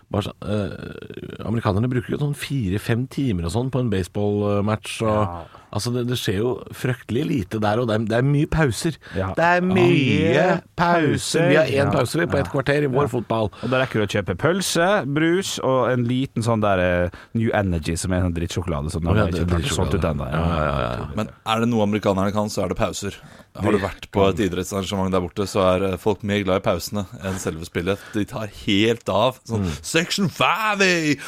Speaker 9: Amerikanerne bruker jo sånn 4-5 timer og sånn på en baseballmatch, og altså det skjer jo fryktelig lite der, og det er mye pauser. Det er mye pauser. Vi har 1 pause på 1 kvarter i vår fotball.
Speaker 7: Og da rekker du å kjøpe pølse, brus og en liten sånn der New Energy, som er en drittsjokolade som har ikke sånt ut enda.
Speaker 8: Men er det noe amerikanerne kan, så er det pauser. Har du vært på et idrettsarrangement der borte, så er folk mer glad i pausene enn selve spillet. De tar helt av. Sånn, Section 5!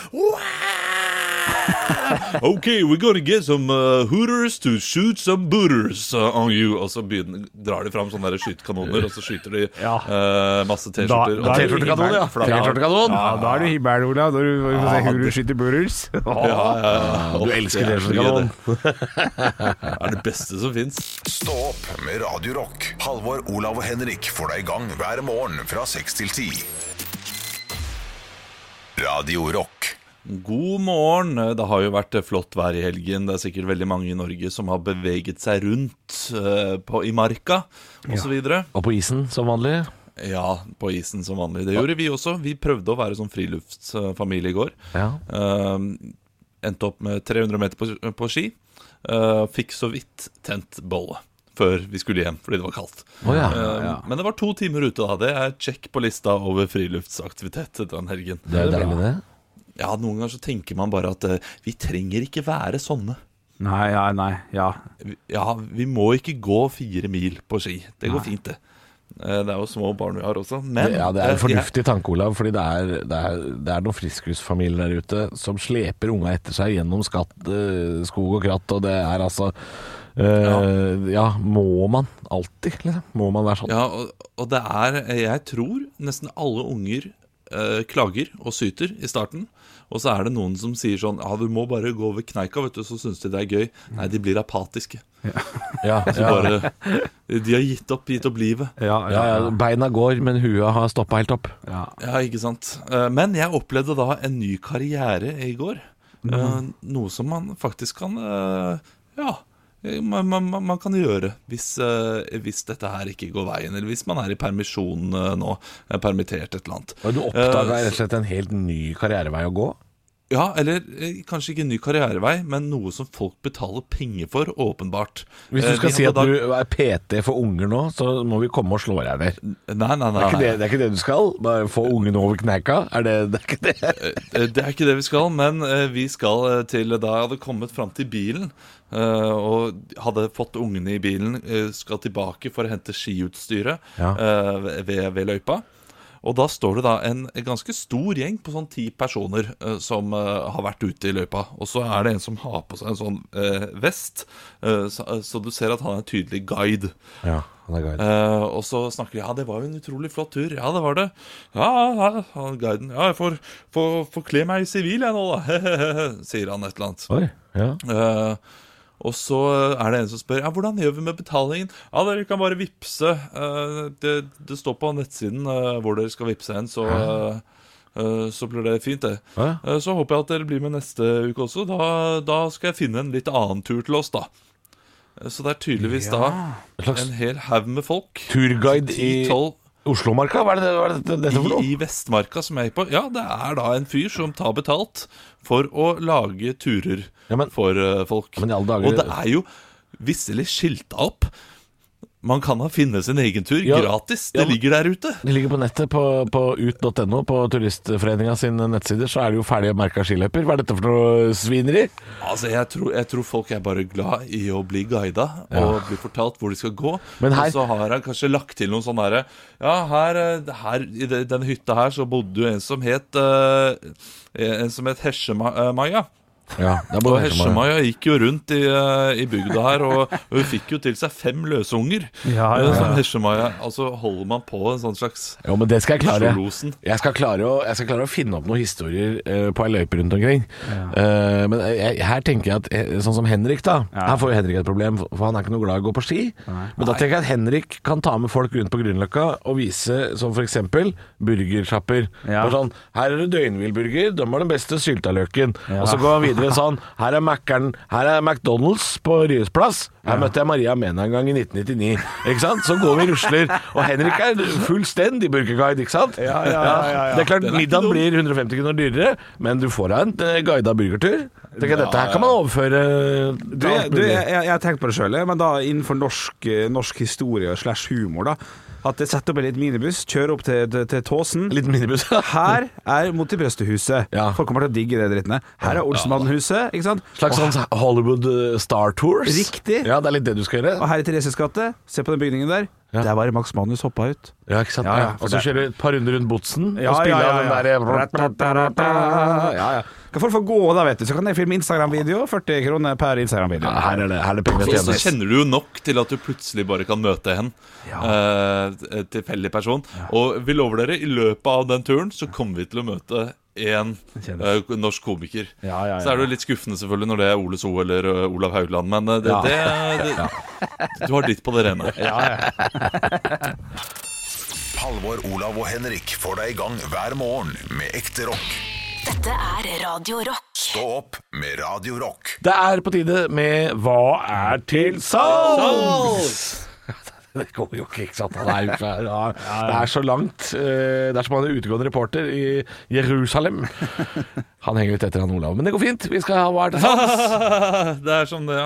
Speaker 8: Okay, we're gonna get some hooters to shoot some booters on you. Og så drar de fram sånne der skytekanoner, og så skyter de masse T-skjorter.
Speaker 9: T-skjortekanon!
Speaker 7: Da er du himmel, Ola, når du får se hooters skyter booters.
Speaker 9: Du elsker T-skjortekanon.
Speaker 8: Det er det beste som finnes.
Speaker 5: Stå opp med Radio Rock. Halvor, Olav og Henrik får deg i gang hver morgen fra 6 til 10. Radio Rock.
Speaker 8: God morgen. Det har jo vært flott vær i helgen. Det er sikkert veldig mange i Norge som har beveget seg rundt i marka og så videre.
Speaker 9: Og på isen som vanlig?
Speaker 8: Ja, på isen som vanlig. Det gjorde vi også. Vi prøvde å være sånn friluftsfamilie i går. Endte opp med 300 meter på ski. Fikk så vidt tent bolle før vi skulle hjem, fordi det var kaldt. Men det var 2 timer ute da. Det er check på lista over friluftsaktivitet den helgen.
Speaker 9: Det er deilig det.
Speaker 8: Ja, noen ganger så tenker man bare at vi trenger ikke være sånne.
Speaker 7: Ja,
Speaker 8: vi må ikke gå 4 mil på ski. Det går fint det. Det er jo små barn vi har også, men
Speaker 9: det er en fornuftig tanke, Olav, fordi det er noen friskhusfamilier der ute som sleper unga etter seg gjennom skog og kratt, og det er altså må man alltid liksom. Må man være sånn?
Speaker 8: Ja, og det er, jeg tror nesten alle unger klager og syter i starten, og så er det noen som sier sånn, du må bare gå over kneika, vet du, så synes de det er gøy. Nei, de blir apatiske. Bare, de har gitt opp livet.
Speaker 9: Beina går, men huet har stoppet helt opp.
Speaker 8: Ja, ikke sant. Men jeg opplevde da en ny karriere i går. Noe som man faktisk kan man kan gjøre hvis dette her ikke går veien, eller hvis man er i permisjon nå, permittert et eller annet.
Speaker 9: Og du oppdaget rett og slett en helt ny karrierevei å gå?
Speaker 8: Ja, eller kanskje ikke en ny karrierevei, men noe som folk betaler penger for, åpenbart.
Speaker 9: Hvis du skal si at du er PT for unger nå, så må vi komme og slå deg ned.
Speaker 8: Nei.
Speaker 9: Det er ikke det du skal? Bare få ungene over knæka? Det er ikke det?
Speaker 8: Det er ikke det vi skal, men vi skal til da jeg hadde kommet fram til bilen, og hadde fått ungene i bilen, skal tilbake for å hente skiutstyret ved løypa. Og da står det da en ganske stor gjeng på sånn 10 personer som har vært ute i løypa. Og så er det en som har på seg en sånn vest, så du ser at han er en tydelig guide.
Speaker 9: Ja, han er guide.
Speaker 8: Og så snakker de, det var jo en utrolig flott tur. Ja, det var det. Ja, han guiden. Ja, jeg får kle meg i sivil jeg nå da, sier han et eller annet.
Speaker 9: Oi, ja.
Speaker 8: Og så er det en som spør hvordan gjør vi med betalingen? Ja, dere kan bare vipse. Det står på nettsiden hvor dere skal vipse hen, så blir det fint det. Så håper jeg at dere blir med neste uke også. Da skal jeg finne en litt annen tur til oss da. Så det er tydeligvis da en hel haug med folk.
Speaker 9: Turguide i Oslomarka, hva er det for noe?
Speaker 8: I Vestmarka som jeg er på. Ja, det er da en fyr som tar betalt for å lage turer for folk. Og det er jo visselig skilta opp. Man kan finne sin egen tur gratis. Det ligger der ute.
Speaker 9: Det ligger på nettet på ut.no, på Turistforeningen sin nettsider, så er det jo ferdig merka skiløper. Hva er dette for noe svineri?
Speaker 8: Altså, jeg tror folk er bare glad i å bli guida og bli fortalt hvor de skal gå.
Speaker 9: Men her...
Speaker 8: Og så har han kanskje lagt til noen sånne der, her i den hytta her så bodde jo en som het Hesjemaja.
Speaker 9: Ja,
Speaker 8: og Hesjemaja gikk jo rundt i bygda her, og hun fikk jo til seg 5 løsunger. Som Hesjemaja. Altså holder man på en sånn slags
Speaker 9: men det skal jeg klare. Jeg skal klare å finne opp noen historier på en løype rundt omkring. Men her tenker jeg at sånn som Henrik da, her får jo Henrik et problem, for han er ikke noe glad i å gå på ski. Men da tenker jeg at Henrik kan ta med folk rundt på Grünerløkka og vise, som for eksempel burgershapper. Sånn, her er det døgnhvilburger, de har den beste syltaløken. Og så går han videre sånn, her er McDonald's på Ryes plass. Her møtte jeg Maria Mena en gang i 1999. Ikke sant? Så går vi rusler, og Henrik er fullstendig burgerguide, ikke sant? Det er klart, middagen blir 150 kroner dyrere, men du får en guidet burgertur. Dette her kan man overføre.
Speaker 7: Jeg har tenkt på det selv, men da innenfor norsk historie / humor da, at jeg setter opp en litt minibuss, kjører opp til Tåsen.
Speaker 9: Litt minibuss.
Speaker 7: Her er Mot i brøstehuset. Folk kommer til å digge det drittene. Her er Olsenmannhuset, ikke sant?
Speaker 9: Slags sånn Hollywood Star Tours.
Speaker 7: Riktig.
Speaker 9: Ja, det er litt det du skal gjøre.
Speaker 7: Og her i Thereses gate, se på den bygningen der. Der var det Max Manus hoppa ut.
Speaker 9: Ja, ikke sant? Og så kjører et par runder rundt Botsen og spiller den der.
Speaker 7: Kan folk få gå da, vet du, så kan jeg filme Instagram-video, 40 kroner per Instagram-video.
Speaker 9: Her er det penger
Speaker 8: tjener. Så kjenner du jo nok til at du plutselig bare kan møte en tilfeldig person. Og vi lover dere, i løpet av den turen så kommer vi til å møte en norsk komiker. Så er det jo litt skuffende selvfølgelig når det er Ole So eller Olav Haugland, men du har ditt på det rene.
Speaker 5: Halvor, Olav og Henrik får deg i gang hver morgen med ekte rock.
Speaker 6: Dette er Radio Rock.
Speaker 5: Stå opp med Radio Rock.
Speaker 9: Det er på tide med Hva er til salgs? Det går jo ikke sant? Det er så langt. Det er som han er utegående reporter i Jerusalem. Han henger litt etter han Olav, men det går fint. Vi skal ha Hva er til salgs?
Speaker 8: Det er som det,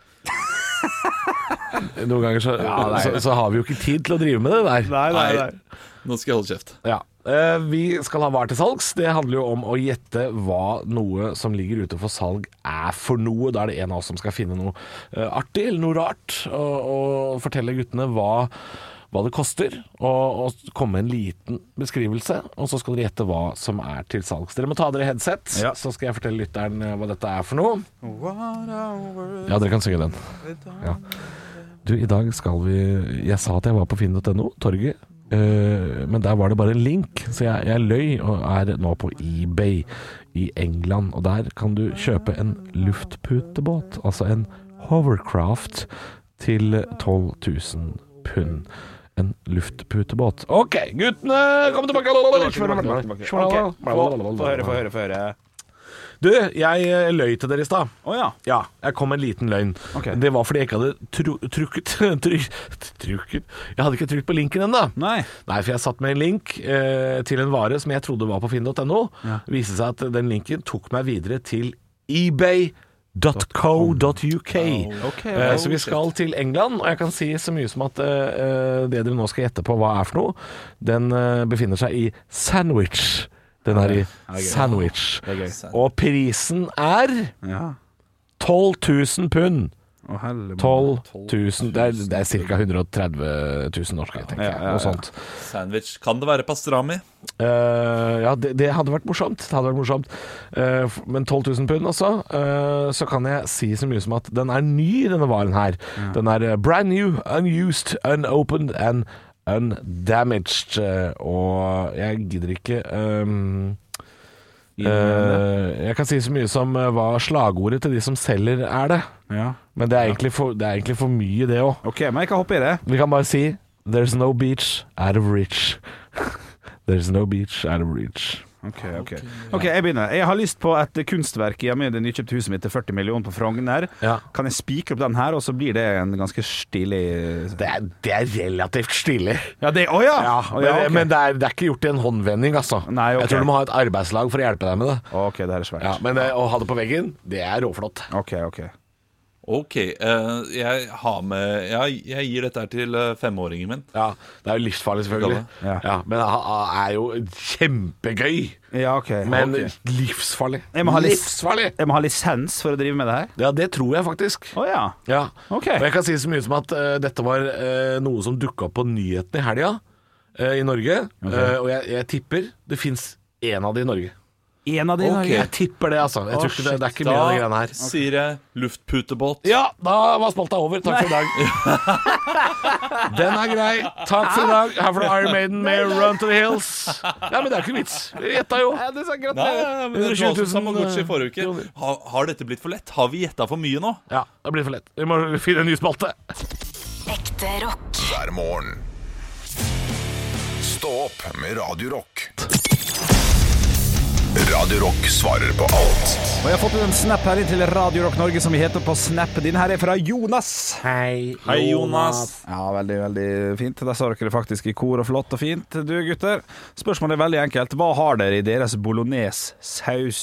Speaker 9: Noen ganger så har vi jo ikke tid til å drive med det der.
Speaker 8: Nei. Nå skal jeg holde kjeft.
Speaker 9: Vi skal ha Hva er til salgs. Det handler jo om å gjette hva noe som ligger ute for salg er for noe. Da er det en av oss som skal finne noe artig eller noe rart og fortelle guttene hva det koster, og komme med en liten beskrivelse, og så skal dere gjette hva som er til salgs. Dere må ta dere headset, så skal jeg fortelle lytteren hva dette er for noe. Ja, dere kan synge den. Du, i dag skal vi... Jeg sa at jeg var på finn.no, torget, men der var det bare en link, så jeg løy og er nå på eBay i England, og der kan du kjøpe en luftputebåt, altså en hovercraft til 12 000 pund. En luftputebåt. Ok, guttene, kom tilbake.
Speaker 7: Få høre.
Speaker 9: Du, jeg løy til dere i stad.
Speaker 7: Ja,
Speaker 9: jeg kom med en liten løgn. Det var fordi jeg ikke hadde trukket. Jeg hadde ikke trykt på linken ennå.
Speaker 7: Nei,
Speaker 9: for jeg satt med en link til en vare som jeg trodde var på finn.no. Viste seg at den linken tok meg videre til ebay.co.uk. Så vi skal til England, og jeg kan si så mye som at det dere nå skal gjette på hva er for noe, den befinner seg i Sandwich. Den er i Sandwich. Og prisen er 12 000 pund. 12 000, det er ca. 130 000 norske, tenker jeg. Noe sånt.
Speaker 8: Sandwich, kan det være pastrami?
Speaker 9: Det hadde vært morsomt. Men 12 000 pund også. Så kan jeg si så mye som at den er ny, denne varen her. Den er brand new, unused, unopened and undamaged, og jeg gidder ikke jeg kan si så mye som hva slagordet til de som selger er det. Men det er egentlig for mye det også.
Speaker 7: Ok, men jeg kan hoppe i det.
Speaker 9: Vi kan bare si There's no beach out of reach. There's no beach out of reach.
Speaker 7: Ok, jeg begynner. Jeg har lyst på et kunstverk i det nykjøpte huset mitt til 40 millioner på Frogner. Kan jeg spikre opp den her, og så blir det en ganske stilig...
Speaker 9: Det er relativt stilig.
Speaker 7: Men
Speaker 9: det er ikke gjort i en håndvending, altså.
Speaker 7: Nei,
Speaker 9: Jeg tror du må ha et arbeidslag for å hjelpe deg med det.
Speaker 7: Ok, det er svært.
Speaker 9: Men å ha det på veggen, det er råflott.
Speaker 8: Ok, jeg gir dette her til 5-åringen min.
Speaker 9: Ja, det er jo livsfarlig selvfølgelig. Men det er jo kjempegøy. Men livsfarlig.
Speaker 7: Jeg må ha lisens for å drive med det her?
Speaker 9: Ja, det tror jeg faktisk. Og jeg kan si så mye som at dette var noe som dukket opp på nyhetene i helga i Norge. Og jeg tipper det finnes en av de i Norge.
Speaker 7: En av de i Norge?
Speaker 9: Jeg tipper det, altså. Jeg tror ikke det er ikke mye av de greiene her.
Speaker 8: Sier jeg luftputebåt.
Speaker 9: Ja, da var spalta over. Takk for i dag. Den er grei. Takk for i dag. Her får du Iron Maiden med Run to the Hills. Ja, men det er ikke vits. Vi gjettet jo.
Speaker 8: Det er så greit. 120 000 Tamagotchi forrige uke. Har dette blitt for lett? Har vi gjettet for mye nå?
Speaker 9: Ja, det blir for lett. Vi må finne en ny spalte.
Speaker 6: Ekte rock.
Speaker 5: Hver morgen. Stå opp med Radio Rock. Radio Rock svarer på alt.
Speaker 7: Og jeg har fått en snap her inn til Radio Rock Norge, som vi heter på Snap. Din her er fra Jonas.
Speaker 8: Hei Jonas.
Speaker 7: Ja, veldig, veldig fint. Der sa dere det faktisk i kor og flott og fint. Du gutter, spørsmålet er veldig enkelt. Hva har dere i deres bolognese-saus?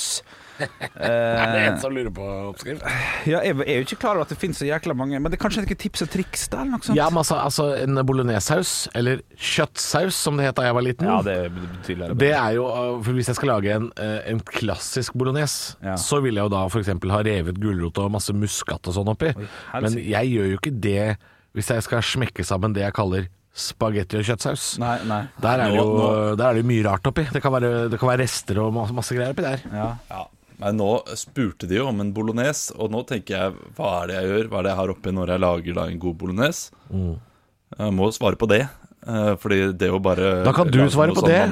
Speaker 9: Er det en som lurer på oppskrift?
Speaker 7: Ja, jeg er jo ikke klar over at det finnes så jækla mange. Men det er kanskje ikke tips og triks der eller noe sånt?
Speaker 9: Ja, men altså en bolognese-saus, eller kjøttsaus som det het da jeg var liten.
Speaker 7: Ja, det betyr
Speaker 9: det er jo, for hvis jeg skal lage en klassisk bolognese, så vil jeg jo da for eksempel ha revet gulrot og masse muskat og sånn oppi. Men jeg gjør jo ikke det hvis jeg skal smekke sammen det jeg kaller spagetti og kjøttsaus.
Speaker 7: Nei.
Speaker 9: Der er det jo mye rart oppi. Det kan være rester og masse greier oppi der.
Speaker 8: Ja. Men nå spurte de jo om en bolognese, og nå tenker jeg, hva er det jeg gjør? Hva er det jeg har oppi når jeg lager en god bolognese? Jeg må svare på det, fordi det er jo bare...
Speaker 9: Da kan du svare på det.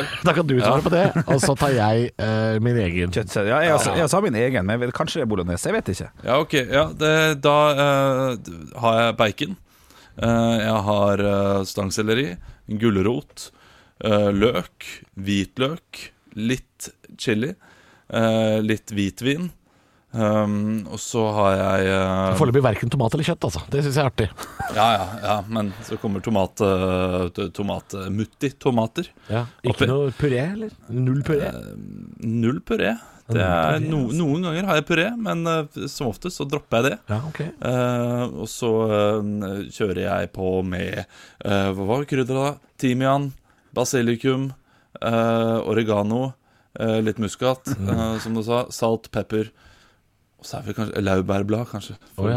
Speaker 9: Og så tar jeg min egen.
Speaker 7: Kjøttsaus. Ja, jeg sa min egen, men kanskje det er bolognese, jeg vet ikke.
Speaker 8: Ja, ok. Ja, da har jeg bacon. Jeg har stangselleri, gulrot, løk, hvitløk, litt chili, litt hvitvin, og så har jeg
Speaker 9: Foreløpig verken tomat eller kjøtt, altså. Det synes jeg er artig.
Speaker 8: Ja, men så kommer mutti-tomater.
Speaker 9: Ja, ikke noe puré, eller? Null puré?
Speaker 8: Null puré. Det er noen ganger har jeg puré, men som oftest så dropper jeg det.
Speaker 9: Ja, okay.
Speaker 8: Og så kjører jeg på med hva var krydderet da? Timian, basilikum, oregano, litt muskat, som du sa, salt, pepper, og så er vi kanskje laurbærblad, kanskje.
Speaker 9: Ja,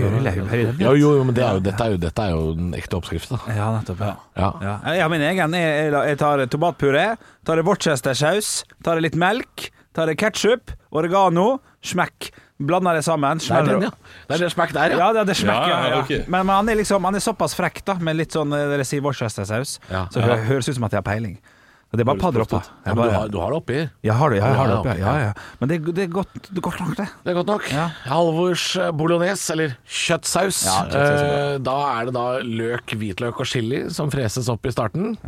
Speaker 9: men dette er jo den ekte oppskriften.
Speaker 7: Ja, nettopp. Ja, min egen jeg tar tomatpuré, tar Worcestersaus, tar litt melk, tar ketchup, oregano, smekk. Blander det sammen.
Speaker 9: Det er det smekk der,
Speaker 7: ja. Ja, det er smekk,
Speaker 8: okay.
Speaker 7: Men han er såpass frekk da, med litt sånn, dere sier Worcestersaus, så det høres ut som at jeg har peiling. Det er bare padder opp da.
Speaker 9: Ja, du har det oppi?
Speaker 7: Jeg har det oppi, ja. Men det er godt nok det.
Speaker 9: Det er godt nok. Ja. Halvors bolognese, eller kjøttsaus. Da er det da løk, hvitløk og chili som freses opp i starten.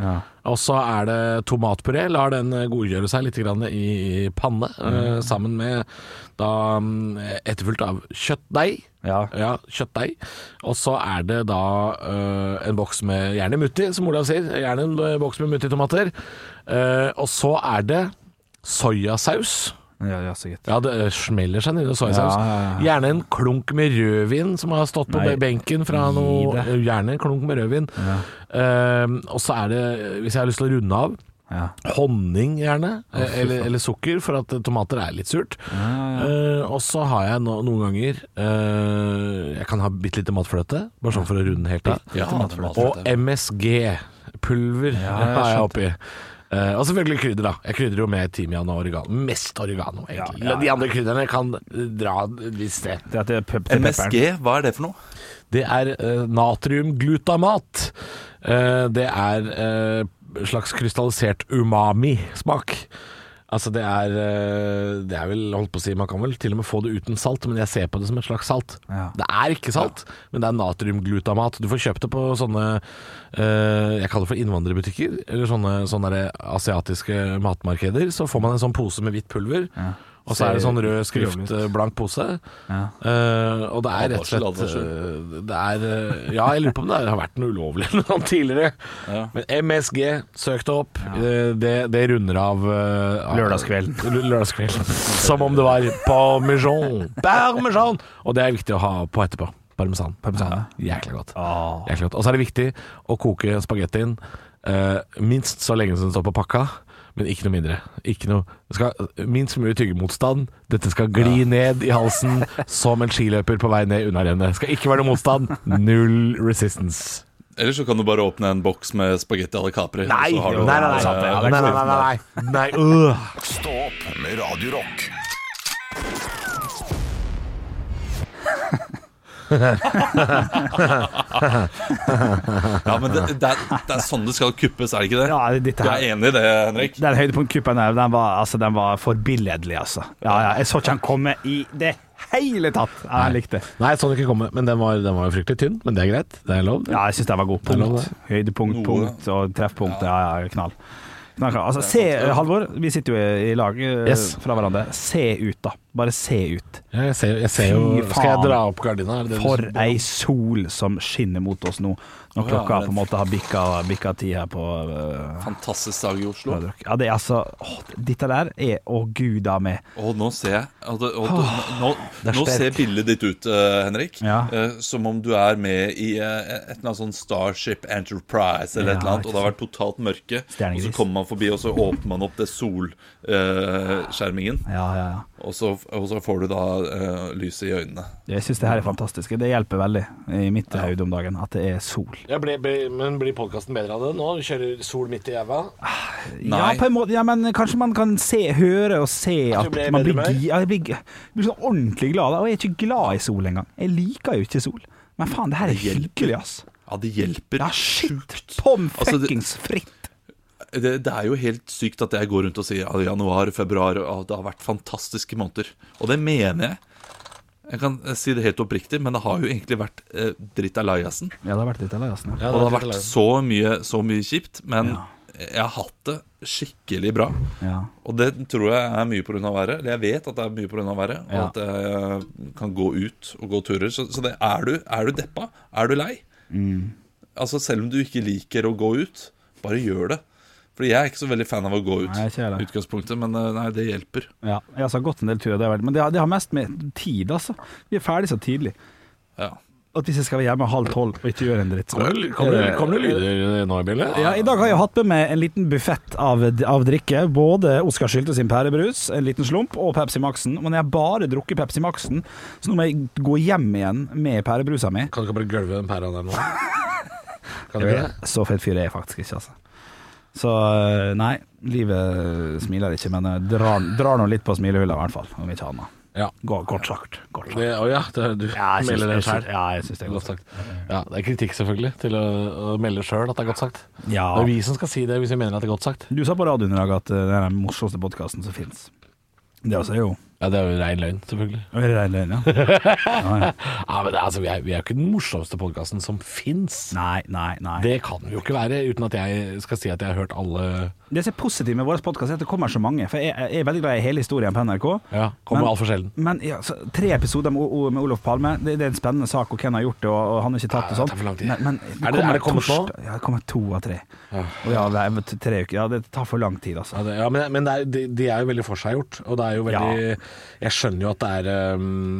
Speaker 9: Og så er det tomatpuré. Lar den godgjøre seg litt grann i panne, sammen med da etterfulgt av kjøttdeig. Ja, kjøttdeig. Og så er det da en boks med gjerne mutti, som Olav sier. Gjerne en boks med mutti-tomater. Og så er det sojasaus.
Speaker 7: Ja, sikkert.
Speaker 9: Ja, det smeller seg ned i sojasaus. Gjerne en klunk med rødvin som har stått på benken fra noe. Gjerne en klunk med rødvin. Og så er det, hvis jeg har lyst til å runde av, honning gjerne, eller sukker, for at tomater er litt surt. Og så har jeg noen ganger jeg kan ha bitte litt matfløte, bare sånn for å runde helt av. Og MSG-pulver har jeg oppi. Og selvfølgelig krydder da. Jeg krydder jo med timian og oregano. Mest oregano, egentlig. De andre krydderne kan dra hvis det.
Speaker 8: MSG, hva er det for noe?
Speaker 9: Det er natriumglutamat. Det er slags krystallisert umami-smak. Altså det er vel, holdt på å si, man kan vel til og med få det uten salt, men jeg ser på det som et slags salt. Det er ikke salt, men det er natriumglutamat. Du får kjøpt det på sånne, jeg kaller det for innvandrerbutikker, eller sånne asiatiske matmarkeder. Så får man en sånn pose med hvitt pulver, og så er det sånn rød skrift, blank pose. Og det er rett og slett jeg lurer på om det har vært noe ulovlig tidligere. Men MSG, søk det opp. Det runder av lørdagskvelden som om det var parmesan. Og det er viktig å ha på etterpå. Parmesan. Jækla godt. Og så er det viktig å koke spagettien minst så lenge som det står på pakka. Men ikke noe mindre. Det skal minst mulig tyggemotstand. Dette skal gli ned i halsen som en skiløper på vei ned under rennet. Det skal ikke være noe motstand. Null resistance.
Speaker 8: Eller så kan du bare åpne en boks med spagetti alle Capri.
Speaker 9: Nei.
Speaker 5: Stå opp med Radio Rock.
Speaker 8: Ja, men det er sånn det skal kuppes, er det ikke det? Du er enig i det, Henrik?
Speaker 7: Den høydepunktkuppen her, den var forbilledlig, altså. Jeg så ikke han komme i det hele tatt. Jeg likte det.
Speaker 9: Nei, jeg så den ikke komme, men den var jo fryktelig tynn. Men det er greit, det er lov.
Speaker 7: Ja, jeg synes den var god. Høydepunkt og treffpunkt, knall. Altså, Halvor, vi sitter jo i lag fra hverandre. Se ut da, bare se ut.
Speaker 9: Jeg ser jo. Skal jeg dra opp gardina?
Speaker 7: For ei sol som skinner mot oss nå. Når klokka på en måte har bikka 10 her på
Speaker 8: fantastisk dag i Oslo.
Speaker 7: Ja, det er altså dette der er, Gud av meg.
Speaker 8: Nå ser jeg nå ser bildet ditt ut, Henrik, som om du er med i et eller annet sånn Starship Enterprise eller et eller annet, og det har vært totalt mørke, og så kommer man forbi, og så åpner man opp det solskjermingen, og så får du da lyset i øynene. Jeg synes det her er fantastisk. Det hjelper veldig i mitt høyde om dagen at det er sol.
Speaker 9: Men blir podcasten bedre av det nå? Du kjører sol midt i jæva?
Speaker 7: Ja, på en måte. Ja, men kanskje man kan høre og se at man blir sånn ordentlig glad. Og jeg er ikke glad i sol engang. Jeg liker jo ikke sol. Men faen, det her er hyggelig, ass.
Speaker 8: Ja, det hjelper.
Speaker 7: Ja, shit. Tom fuckings fritt.
Speaker 8: Det er jo helt sykt at jeg går rundt og sier januar, februar, og det har vært fantastiske måneder. Og det mener jeg. Jeg kan si det helt oppriktig, men det har jo egentlig vært dritt av lajasen.
Speaker 7: Ja, det har vært dritt av lajasen.
Speaker 8: Og det har vært så mye kjipt, men jeg har hatt det skikkelig bra. Og det tror jeg er mye på grunn av været. Eller jeg vet at det er mye på grunn av været, og at jeg kan gå ut og gå turer. Så det, er du deppa? Er du lei? Altså selv om du ikke liker å gå ut, bare gjør det. Fordi jeg er ikke så veldig fan av å gå ut i utgangspunktet, men nei, det hjelper. Ja, jeg har så gått en del turer, men det har mest med tid, altså. Vi er ferdig så tidlig. Ja. At hvis jeg skal være hjemme 11:30 og ikke gjøre en dritt, så
Speaker 9: Kommer det lyder nå i bildet?
Speaker 7: Ja, i dag har jeg hatt med meg en liten buffett av drikke. Både Oskar Sylte sin pærebrus, en liten slump, og Pepsi Maxen. Men jeg har bare drukket Pepsi Maxen, så nå må jeg gå hjem igjen med pærebrusa mi.
Speaker 9: Kan du ikke bare gølve den pæra der nå? Kan du ikke det?
Speaker 7: Så fett fyr er jeg faktisk ikke, altså. Så nei, livet smiler ikke, men drar nå litt på smilehullet i hvert fall, om ikke annet.
Speaker 9: Ja.
Speaker 7: Godt sagt.
Speaker 9: Du melder det selv.
Speaker 7: Ja, jeg synes det er godt sagt.
Speaker 9: Ja, det er kritikk selvfølgelig til å melde selv at det er godt sagt.
Speaker 7: Ja.
Speaker 9: Det er vi som skal si det hvis vi mener at det er godt sagt.
Speaker 7: Du sa på radioen i dag at det er den morsomste podcasten som finnes. Det også er jo
Speaker 9: Ja, det er jo rein løgn, selvfølgelig.
Speaker 7: Er det rein løgn, ja?
Speaker 9: Ja, men altså, vi er jo ikke den morsomste podcasten som finnes.
Speaker 7: Nei.
Speaker 9: Det kan vi jo ikke være, uten at jeg skal si at jeg har hørt alle.
Speaker 7: Det som er positivt med vår podcast er at det kommer så mange. For jeg er veldig glad i hele historien på NRK.
Speaker 9: Ja, kommer alt for sjelden.
Speaker 7: Men ja, 3 episoder med Olof Palme, det er en spennende sak, og hvem har gjort det, og han har ikke tatt det sånn.
Speaker 9: Det tar for lang tid.
Speaker 7: Men
Speaker 9: er det kommet nå?
Speaker 7: Ja, det kommer 2 av 3. Og det er 3 uker. Ja, det tar for lang tid, altså.
Speaker 9: Ja, men de er jo veldig forseggjort, og det er jo veldig Jeg skjønner jo at det er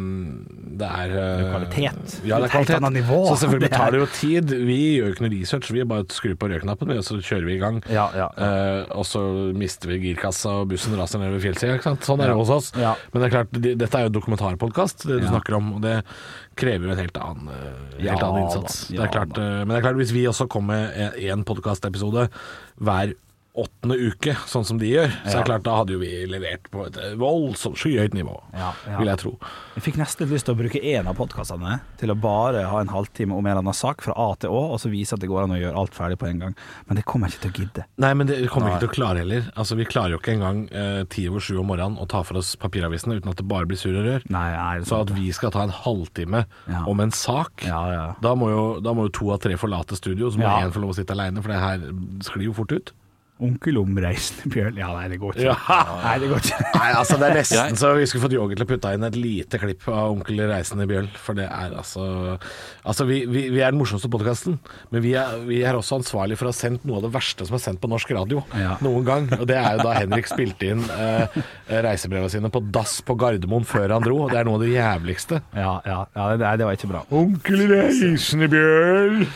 Speaker 7: kvalitet.
Speaker 9: Ja, det er kvalitet.
Speaker 7: Nivå.
Speaker 9: Så selvfølgelig tar det jo tid. Vi gjør jo ikke noe research, vi bare skrur på rødknappen, og så kjører vi i gang. Og så mister vi girkassa, og bussen raser ned ved fjellsida, ikke sant? Sånn er det hos oss. Men det er klart, dette er jo dokumentarpodcast, det du snakker om, og det krever jo en helt annen innsats. Det er klart, men det er klart, hvis vi også kommer med en podcastepisode hver 8. uke, sånn som de gjør, så er det klart, da hadde jo vi levert på et voldsomt skyhøyt nivå, vil jeg tro.
Speaker 7: Jeg fikk nesten lyst til å bruke en av podcastene til å bare ha en halvtime om en eller annen sak fra A til Å, og så vise at det går an å gjøre alt ferdig på en gang. Men det kommer jeg ikke til å gidde.
Speaker 9: Nei, men det kommer ikke til å klare heller. Altså, vi klarer jo ikke engang 7:10 om morgenen å ta for oss papiravisene uten at det bare blir sur og rør. Så at vi skal ta en halvtime om en sak, da må jo 2 av 3 forlate studio, så må 1 få lov å sitte alene, for det her sklir jo fort ut.
Speaker 7: Onkel omreisende bjørn. Ja, nei, det går ikke. Nei, det går ikke.
Speaker 9: Nei, altså det er nesten så vi skulle fått Yogi til å putte inn et lite klipp av Onkel reisende bjørn, for det er altså vi er den morsomste podcasten, men vi er også ansvarlig for å ha sendt noe av det verste som er sendt på norsk radio noen gang, og det er jo da Henrik spilte inn reisebrevene sine på dass på Gardermoen før han dro, og det er noe av det jævligste.
Speaker 7: Det var ikke bra.
Speaker 9: Onkel reisende bjørn.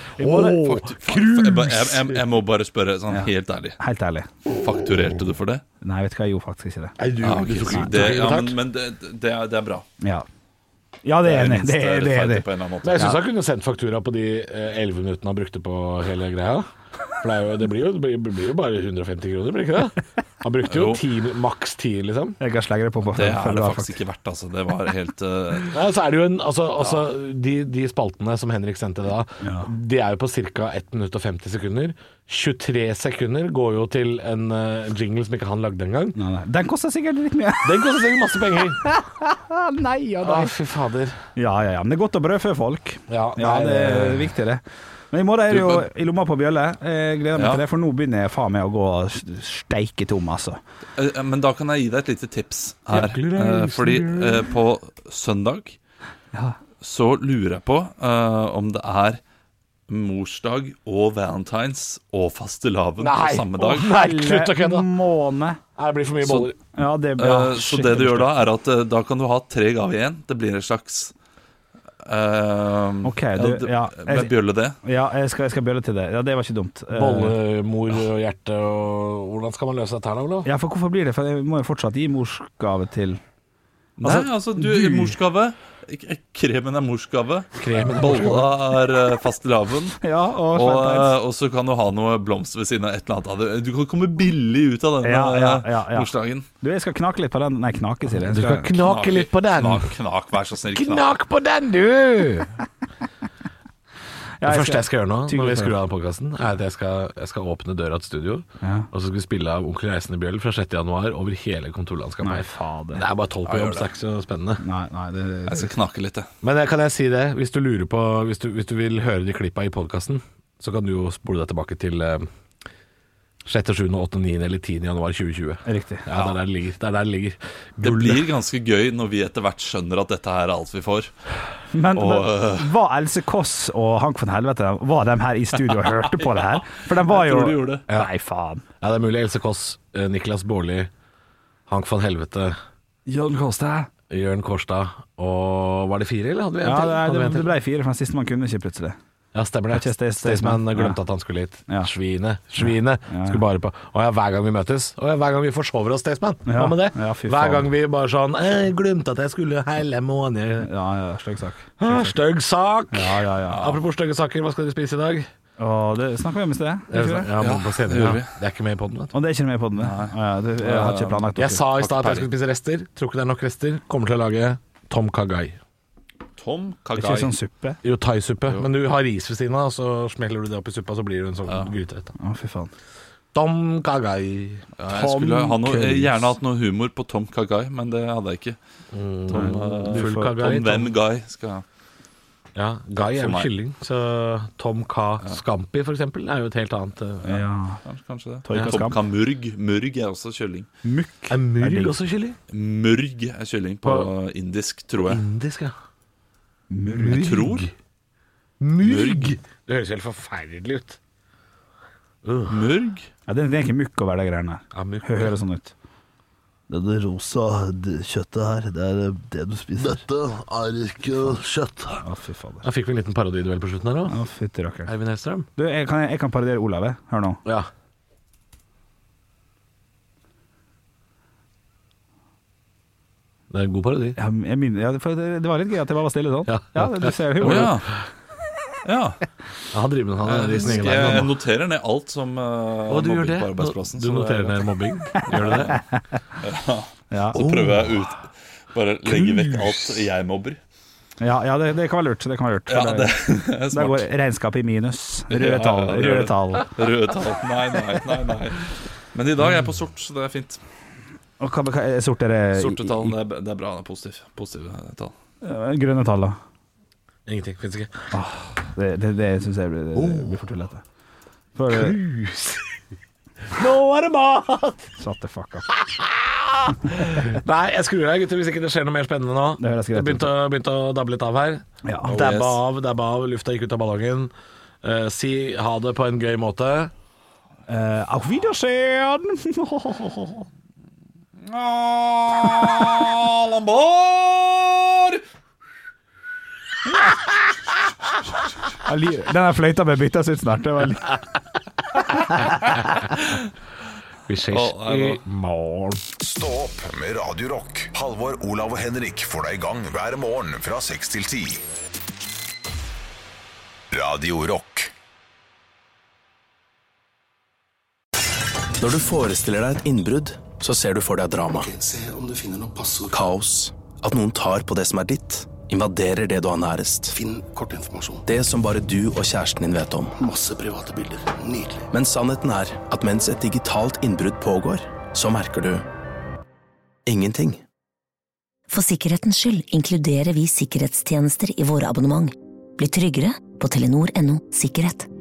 Speaker 8: Jeg må bare spørre sånn helt ærlig.
Speaker 7: Helt ærlig.
Speaker 8: Fakturerte du for det?
Speaker 7: Nei, vet du hva, jeg gjorde faktisk ikke det.
Speaker 9: Nei,
Speaker 8: men det er bra.
Speaker 7: Ja, det er enig. Det er det.
Speaker 9: Men jeg synes han kunne sendt faktura på de 11 minuttene han brukte på hele greia. For det blir jo bare 150 kroner, blir ikke det? Han brukte jo maks 10, liksom.
Speaker 7: Jeg kan slenge det på.
Speaker 8: Det er det faktisk ikke verdt, altså. Det var helt
Speaker 9: Nei, så er det jo de spaltene som Henrik sendte da, de er jo på ca. 1 minutt og 50 sekunder. 23 sekunder går jo til en jingle som ikke han lagde engang.
Speaker 7: Nei. Den koster sikkert litt mye.
Speaker 9: Den koster sikkert masse penger.
Speaker 7: Nei.
Speaker 9: Fy fader.
Speaker 7: Ja, men det er godt å brødfø folk.
Speaker 9: Ja,
Speaker 7: det er viktig det. Men i morgen er det jo i lomma på bjølle. Jeg gleder meg til det, for nå begynner jeg faen meg å gå steike tom, altså.
Speaker 8: Men da kan jeg gi deg et lite tips her. Fordi på søndag så lurer jeg på om det er morsdag og valentines og fastelavn på samme dag.
Speaker 9: Nei, slutt å kødde.
Speaker 7: Måne.
Speaker 9: Det blir for mye boller.
Speaker 8: Så det du gjør da, er at da kan du ha 3 gaver igjen. Det blir en slags med bjølle det.
Speaker 7: Ja, jeg skal bjølle til det. Ja, det var ikke dumt.
Speaker 9: Bolle, mor og hjerte og hvordan skal man løse dette her da, Olav?
Speaker 7: Ja, for hvorfor blir det? For jeg må jo fortsatt gi morsgave til
Speaker 8: du er morsgave. Kremen er morsgave. Bolla er fastelavn. Og så kan du ha noe blomst ved siden av et eller annet. Du kan komme billig ut av denne morsdagen.
Speaker 7: Jeg skal knake litt på den. Nei, knake, sier jeg.
Speaker 9: Du skal knake litt på den.
Speaker 8: Knak, vær så snill.
Speaker 9: Knak på den, du! Det første jeg skal gjøre nå, når vi skrur av podcasten, er at jeg skal åpne døra til studio, og så skal vi spille av Onkel reisende bjøll fra 6. januar over hele kontorlandskapet.
Speaker 7: Nei, fader.
Speaker 9: Det er bare 12 på jobb, så det er ikke så spennende.
Speaker 7: Nei,
Speaker 8: jeg skal knake litt,
Speaker 9: Men kan jeg si det, hvis du lurer på, hvis du vil høre de klippa i podcasten, så kan du jo spole deg tilbake til 6., 7., 8., 9. eller 10. januar 2020.
Speaker 7: Riktig.
Speaker 9: Det er der det ligger.
Speaker 8: Det blir ganske gøy når vi etter hvert skjønner at dette er alt vi får.
Speaker 7: Men var Else Kåss og Hank von Helvete, var de her i studio og hørte på det her? For de var jo...
Speaker 8: Jeg tror de gjorde det.
Speaker 7: Nei, faen.
Speaker 9: Ja, det er mulig. Else Kåss, Niklas Baarli, Hank von Helvete,
Speaker 7: Jørn
Speaker 9: Kårstad, og var det 4, eller hadde vi en til?
Speaker 7: Ja, det ble 4, for den siste man kunne ikke plutselig.
Speaker 9: Ja, stemmer det. Staysman glemte at han skulle hit. Svine. Skulle bare på. Hver gang vi møtes. Hver gang vi forsover oss, Staysman. Hva med det? Hver gang vi bare sånn Jeg glemte at jeg skulle hele måneden.
Speaker 7: Stygg sak.
Speaker 9: Stygg sak.
Speaker 7: Ja.
Speaker 9: Apropos stygge saker, hva skal du spise i dag?
Speaker 7: Det snakker vi om i sted.
Speaker 9: Det er ikke med i podden, vet du.
Speaker 7: Og det er ikke med i podden. Jeg har ikke planlagt.
Speaker 9: Jeg sa i stad at jeg skulle spise rester. Tror ikke det er nok rester. Kommer til å lage Tom Kha-Gai.
Speaker 7: Ikke sånn suppe?
Speaker 9: Jo, thai-suppe. Men du har ris ved siden av, og så smeller du det opp i suppa, så blir det en sånn gryterett.
Speaker 7: Fy faen.
Speaker 9: Tom Kagai.
Speaker 8: Ja, jeg skulle gjerne hatt noe humor på Tom Kagai, men det hadde jeg ikke. Tom Hvem Guy skal
Speaker 9: Ja, Guy jo kylling. Så Tom K. Scampi for eksempel jo et helt annet.
Speaker 8: Kanskje det. Tom K. Murg også kylling.
Speaker 9: Murg også kylling?
Speaker 8: Murg kylling på indisk, tror jeg.
Speaker 9: Indisk, ja.
Speaker 8: Jeg tror.
Speaker 9: Murg? Det høres helt forferdelig ut.
Speaker 8: Murg?
Speaker 7: Ja, det ikke mukk å være det greiene. Hører sånn ut.
Speaker 13: Det rosa kjøttet her, det det du spiser. Dette ikke kjøtt.
Speaker 7: Fy fader.
Speaker 9: Da fikk vi en liten parodiduell på slutten her også.
Speaker 7: Fytti rakker.
Speaker 9: Eivind Hellstrøm.
Speaker 7: Du, jeg kan parodiere Olav, hør nå.
Speaker 9: Ja. Det en god parodi.
Speaker 7: Det var litt gøy at jeg bare var stille sånn. Ja, du ser det jo.
Speaker 8: Ja.
Speaker 9: Han driver med han i sin egen
Speaker 8: verden. Jeg noterer ned alt som mobbing på arbeidsplassen.
Speaker 9: Du noterer ned mobbing? Gjør du det?
Speaker 8: Så prøver jeg bare legge vekk alt jeg mobber.
Speaker 7: Ja, det kan være lurt. Der går regnskapet i minus. Røde tall. Nei.
Speaker 8: Men i dag er jeg på sort, så det er fint.
Speaker 7: Og hva sort det?
Speaker 8: Sorte tall, det er bra, det er positive tall.
Speaker 7: Grønne tall da?
Speaker 9: Ingenting, finnes ikke.
Speaker 7: Det synes jeg blir for tullete.
Speaker 9: Krus! Nå det mat!
Speaker 7: Shut the fuck up.
Speaker 9: Nei, jeg skrur deg, gutter, hvis ikke det skjer noe mer spennende nå. Det begynte å dabbe litt av her. Dabbe av, lufta gikk ut av ballongen. Si ha det på en gøy måte.
Speaker 7: Auf Wiedersehen!
Speaker 8: Lambord!
Speaker 7: Den fløyta med byttes ut snart.
Speaker 9: Vi ses i morgen.
Speaker 5: Stå opp med Radio Rock. Halvor, Olav og Henrik får deg i gang hver morgen fra 6 til 10. Radio Rock.
Speaker 14: Når du forestiller deg et innbrudd, så ser du for deg drama. Se om du finner noe passord. Kaos. At noen tar på det som er ditt. Invaderer det du har nærest. Finn kortinformasjon. Det som bare du og kjæresten din vet om. Masse private bilder. Nydelig. Men sannheten er at mens et digitalt innbrudd pågår, så merker du ingenting.
Speaker 15: For sikkerhetens skyld inkluderer vi sikkerhetstjenester i våre abonnement. Bli tryggere på Telenor.no sikkerhet.